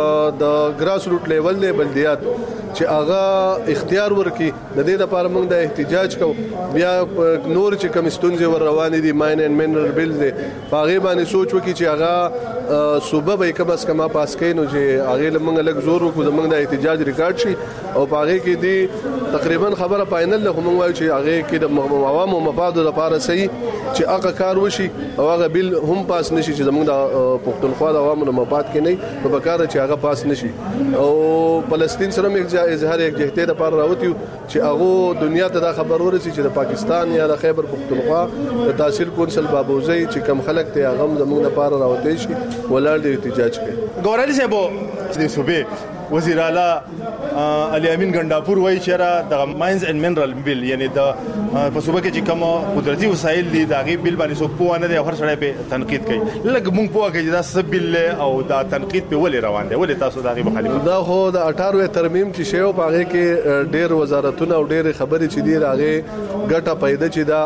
د ګراس روټ لیول دی بلدیات چې هغه اختیار ورکي د دې لپاره موږ د احتجاج کو بیا نور چې کوم ستونزې ور روان دي ماین اینڈ منرل بیل دي هغه باندې سوچ وکړي چې هغه صوبه به کم از کم پاس کړي نو چې هغه موږ لږ زور وکړو موږ د احتجاج ریکارډ شي او هغه کې دي تقریبا خبره فائنل له موږ وایو چې هغه کې د عوامو مفادو لپاره صحیح چې هغه کار وشي او هغه بیل هم پاس نشي چې موږ د پښتونخوا د عوامو مفاد کې نه په بکاره چې هغه پاس نشي او فلسطین سره موږ اظهار یک جهته د پاره راوتیو چې هغه دنیا ته دا خبر ورسي چې د پاکستان یا د خیبر پختونخوا د تحصیل کونسل بابوزي چې کم خلک ته هغه زموږ د پاره راوتی شي ولر د احتجاج کوي ګورالي صاحب د صوبې وزیر اعلی علي امين ګنداپور وایي چې را د ماینز اینڈ منرل بیل یعنی د په صوبه کې چې کوم قدرتي وسایل دي دا غي بیل باندې سو په نه د هر سړی په تنقید کوي لکه مونږ په کې دا سبیل او دا تنقید په ولې روان دي ولې تاسو دا غي مخالفت دا خو د اٹھارہویں ترمیم چې شیو پاغه کې ډېر وزارتونه او ډېر خبرې چې دی راغې ګټه پیدا چې دا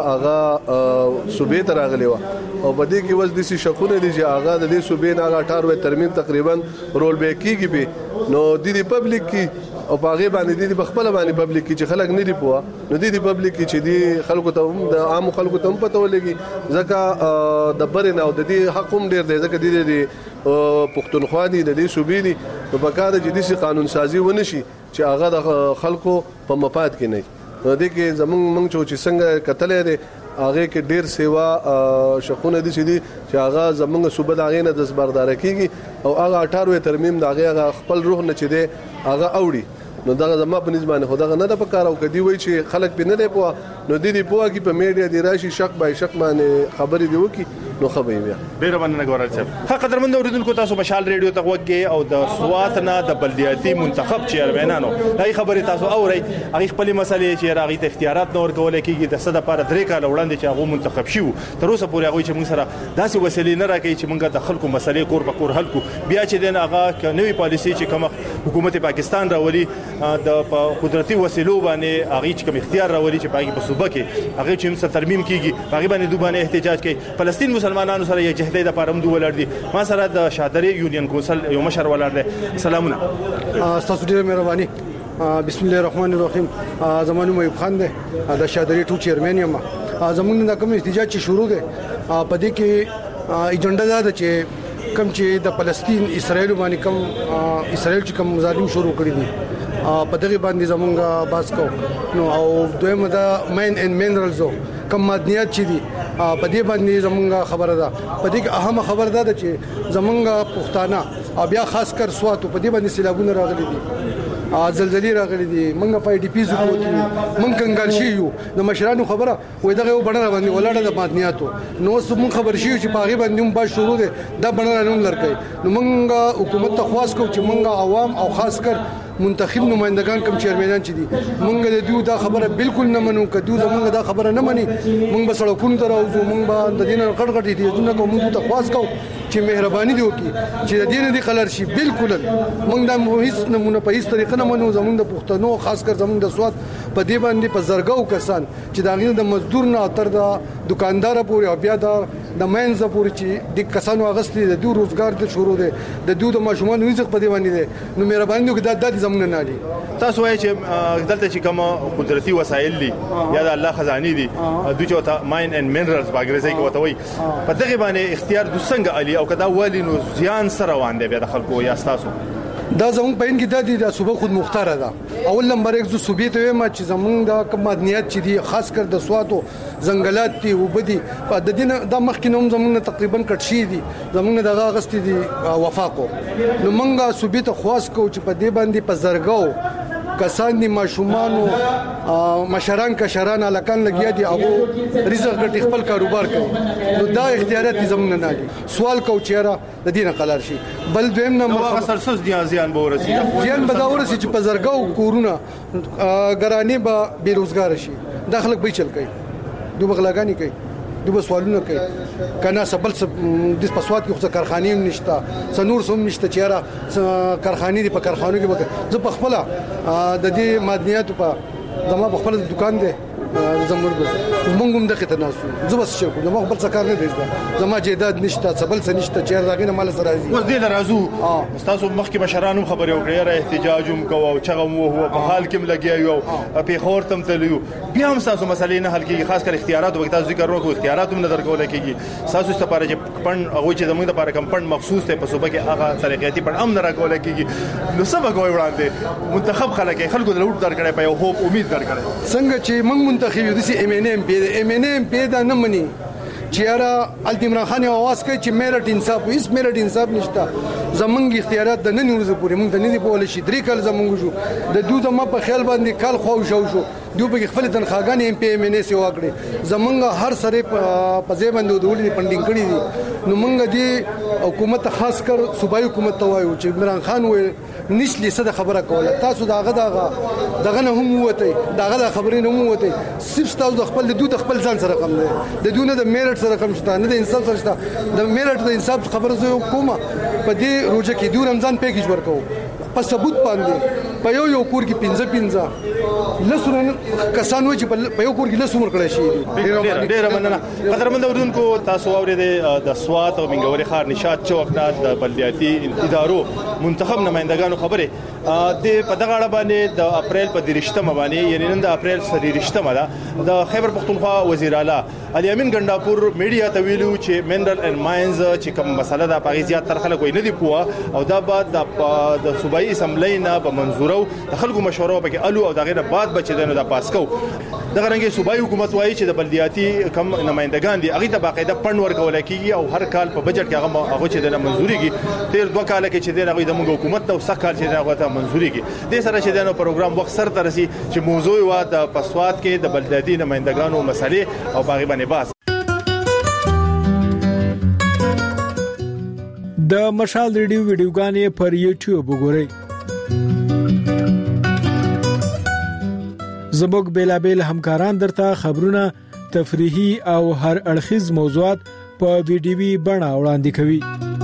هغه صوبې ته راغلی و او بده کې وځ د سي شخونه دي چې هغه د دې صوبې نه اٹھارہویں ترمیم تقریبا رول بیک کیږي به نو د دې پبلک کې او باغې باندې د بخپل باندې پبلک کې چې خلک نه دی پوها نو د دې پبلک کې چې دی خلکو ته د عام خلکو ته هم پته ولګي ځکه د برنه او د دې حق هم ډیر دی ځکه د دې پښتونخوا دي د دې صوبې دي په بکاده چې د قانون سازي ونشي چې هغه د خلکو په مفاد کې نه نو د کې زمونږ مونږ چې څنګه کتلې دي هغه کې ډیر سیوا شخونه دي چې دي چې هغه زمونږ صوبه د هغه نه د زبردار کیږي او هغه اٹھارہویں ترمیم د هغه خپل روح نه چي دي هغه اوړي نو دا زما په نسبت باندې خدای نه د پکاره او کدی وای چې خلک په نه دی پوها نو د دې پوها کې په میډیا دی راشي شک به شک باندې خبرې دی وکي نو خبرې بیا ډیر باندې ګورل صاحب ها قدرمن اوریدونکو تاسو مشال ریډیو ته وګورئ او د سوات نه د بلدیاتي منتخب چیرمنانو دای خبرې تاسو اورئ هغه خپل مسلې چې راغی ته اختیارات نور کول کېږي د صد لپاره درې کال وړاندې چې هغه منتخب شو تر اوسه پورې هغه چې موږ سره داسې وسیلې نه راکې چې موږ د خلکو مسلې کور په کور حل کو بیا چې دین هغه نوې پالیسي چې کوم حکومت پاکستان راولي د قدرتي وسیلو باندې هغه چې کوم اختیار راولي چې پاکي په صوبه کې هغه چې هم ترمیم کیږي هغه باندې دوه باندې احتجاج کوي فلسطین مسلمانانو سره یې جهده د پارم دوه ولر دي ما سره د شادري یونین کونسل یو مشر ولر دي سلامونه تاسو ډیره مهرباني بسم الله الرحمن الرحیم. زمانو مې خان ده د شادري ټو چیرمن یم. زمونږ د کوم احتجاج چې شروع ده په دې کې ایجنډا ده چې کوم چې د فلسطین اسرائیل باندې کوم اسرائیل چې کوم ظالم شروع کړی دي په دغه باندې زمونږه باس کو نو او دویمه دا مین ان مینرالز کوم معدنیات چې دي په دې باندې زمونږه خبره ده. په دې کې اهمه خبره ده چې زمونږه پښتانه او بیا خاص کر سواتو په دې باندې سیلابونه راغلي دي، زلزلې راغلي دي، موږ په ډي پی زو کوو، موږ کنګال شي یو د مشرانو خبره وای دغه یو بڼه باندې ولاړه د مادنیاتو نو سم خبر شي چې پاغي باندې هم با شروع ده د بڼه نه لړکې. نو موږ حکومت ته خواست کوو چې موږ عوام او خاص کر منتخب نمائندگان کم چیرمنان چې دي موږ د دوی دا خبره بالکل نه منو. کدو زموږ دا خبره نه مني موږ به سړکونو ته راوځو، موږ به د دینه کټ کټ دي دونه کوم موږ ته خواست کوو چې مهرباني دی وکي چې د دینه دی خلل شي. بالکل موږ دا هیڅ نمونه په هیڅ طریقه نه منو. زموږ د پښتنو خاص کر زموږ د سواد په دې باندې په زرګو کسان چې دا غیر د مزدور نه تر د دکاندار پورې او بیا د د مینز پورې چې د کسانو اغستې د دوی روزګار د شروع ده د دوی د ماشومان رزق په دې باندې ده. نو مهرباني وکړئ دا د زموږ نه دي. تاسو وایئ چې دلته چې کوم قدرتي وسایل دي یا د الله خزاني دي دوی چې ته ماين اند مینرالز باګرزي کې وته وي په دغه باندې اختیار د څنګه علي او کدا والی نو زیان سره روان دي بیا د خلکو یا تاسو دا زموږ په ان کې د دې صوبه خود مختار ده. اول نمبر یک زو صوبې ته ما چې زموږ د کوم مدنیات چې دي خاص کر د سواتو ځنګلات دي وبدي په د دین د مخکې نوم زموږ تقریبا کټ شي دي زموږ د غاغست دي وفاقو. نو موږ صوبې ته خواست کو چې په دې باندې په زرګاو کسان دي ماشومانو مشران کشران الکان لګیا دي هغه رزق ګټي خپل کاروبار کوي. نو دا اختیارات زموږ نه دي. سوال کو چیرې د دینه قلار شي. بل دویم نمبر سرسز دي ازيان به ورسي ځان به دا ورسي چې په زرګاو کورونه ګرانی به بیروزګار شي. داخلك به چل کوي دوه بغلاګانی کوي دوه سوالونه کوي کنه سبل د پسوات کې خو کارخانې نشته سنور سوم نشته چیرې کارخانې دي په کارخانو کې به زه په خپل د دې مادنیات په زما په خپل دکان دی زموږ موږ هم دغه تناسو زه بس شو نو خپل څه کار نه دی زما جیداد نشته سبل څه نشته چیرې داګه مال سره راځي اوس دې راځو تاسو مخکې مشرانو خبرې وکړې را احتجاج هم کوو او چغه مو هو په حال کې لګیا یو په خور تم تلو بیا هم تاسو مسلې نه حل کیږي خاص کر اختیارات وکړه تاسو ذکر وکړو اختیارات هم نظر کول کیږي تاسو لپاره چې پن هغه چې زموږ لپاره کم پن مخصوص ته په صوبه کې هغه طریقېتی پن هم نه راکول کیږي. نو سبا کوي وړاندې منتخب خلک خلکو د لوټ درکړې په یو هوپ امید درکړې څنګه چې موږ منتخب یو د ام ان ام پی ام ان ام پی دا نه مني چیرې التمران خان आवाज کوي چې میرټ انصاف هیڅ میرټ انصاف نشته. زمونږ اختیارات د نن ورځې پورې موږ د نه دی په لشي درې کال زمونږ شو د دوه د ما په خیال باندې کال خو شو شو دوی په خپل تنخواګان ام پی ام ان اس واکړي زمونږ هر سره په ځای باندې ودولې پندینګ کړی دي. نو موږ دی حکومت خاص کر صوبایي حکومت ته وایو چې عمران خان وې نشلی څه د خبره کوله تاسو داغه داغه دغه نه هم وته داغه د خبرې نه مو وته صرف تاسو د خپل د دوه خپل ځان سره کم دی د دوه د میرټ سره کم شته نه د انصاف سره شته د میرټ د انصاف خبره زه کومه په دې روزه کې دوه رمضان پیکیج ورکو په ثبوت باندې په یو یو کور کې پنځه پنځه لسونه کسان و چې په یو کور کې لسونه کړی شي. ډیر مننه قدرمن اوردونکو تاسو اورېده د سوات او منګوري خار نشاد چوک د بلدیاتي ادارو منتخب نمائندگانو خبره د په دغه اړه باندې د اپریل په درشتمه باندې یعنی نن د اپریل سریشتمه ده د خیبر پختونخوا وزیر اعلی علي امین ګنداپور میډیا ته ویلو چې منرل اند ماینز چې کوم مسله د پاغي زیات تر خلک وي نه دی پوهه او دا بعد د صوبایي اسمبلی نه په منزورو د خلکو مشوره وکړي الو او دغه نه بعد بچ دنه د پاس کو دغه رنګه صوبایي حکومت وایي چې د بلدیاتي کم نمائندگان دي هغه ته باقاعده پند ورکول کیږي او هر کال په بجټ کې هغه هغه چې د منزوريږي تیر دوه کال کې چې د هغه د موږ حکومت ته وسه کال چې هغه ته منزوريږي د سره چې د پروګرام وخت سره ترسي چې موضوع وا د پسوات کې د بلدیاتي نمائندگانو مسلې او باغی باندې باس د مشال ریډیو ویډیوګانې پر یوټیوب وګورئ. زموږ بیلابل همکاران درته خبرونه تفریحي او هر اړخیز موضوعات په ویډیوي بڼه وړاندې کوي.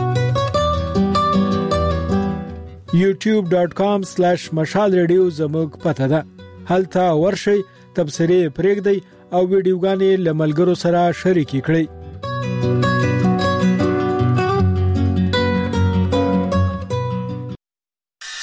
یوټیوب ډاٹ کام سلیش مشال ریډیو زموږ پته ده. هلته ورشئ تبصرې پرېږدئ او ویډیوګانې له ملګرو سره شریکې کړئ.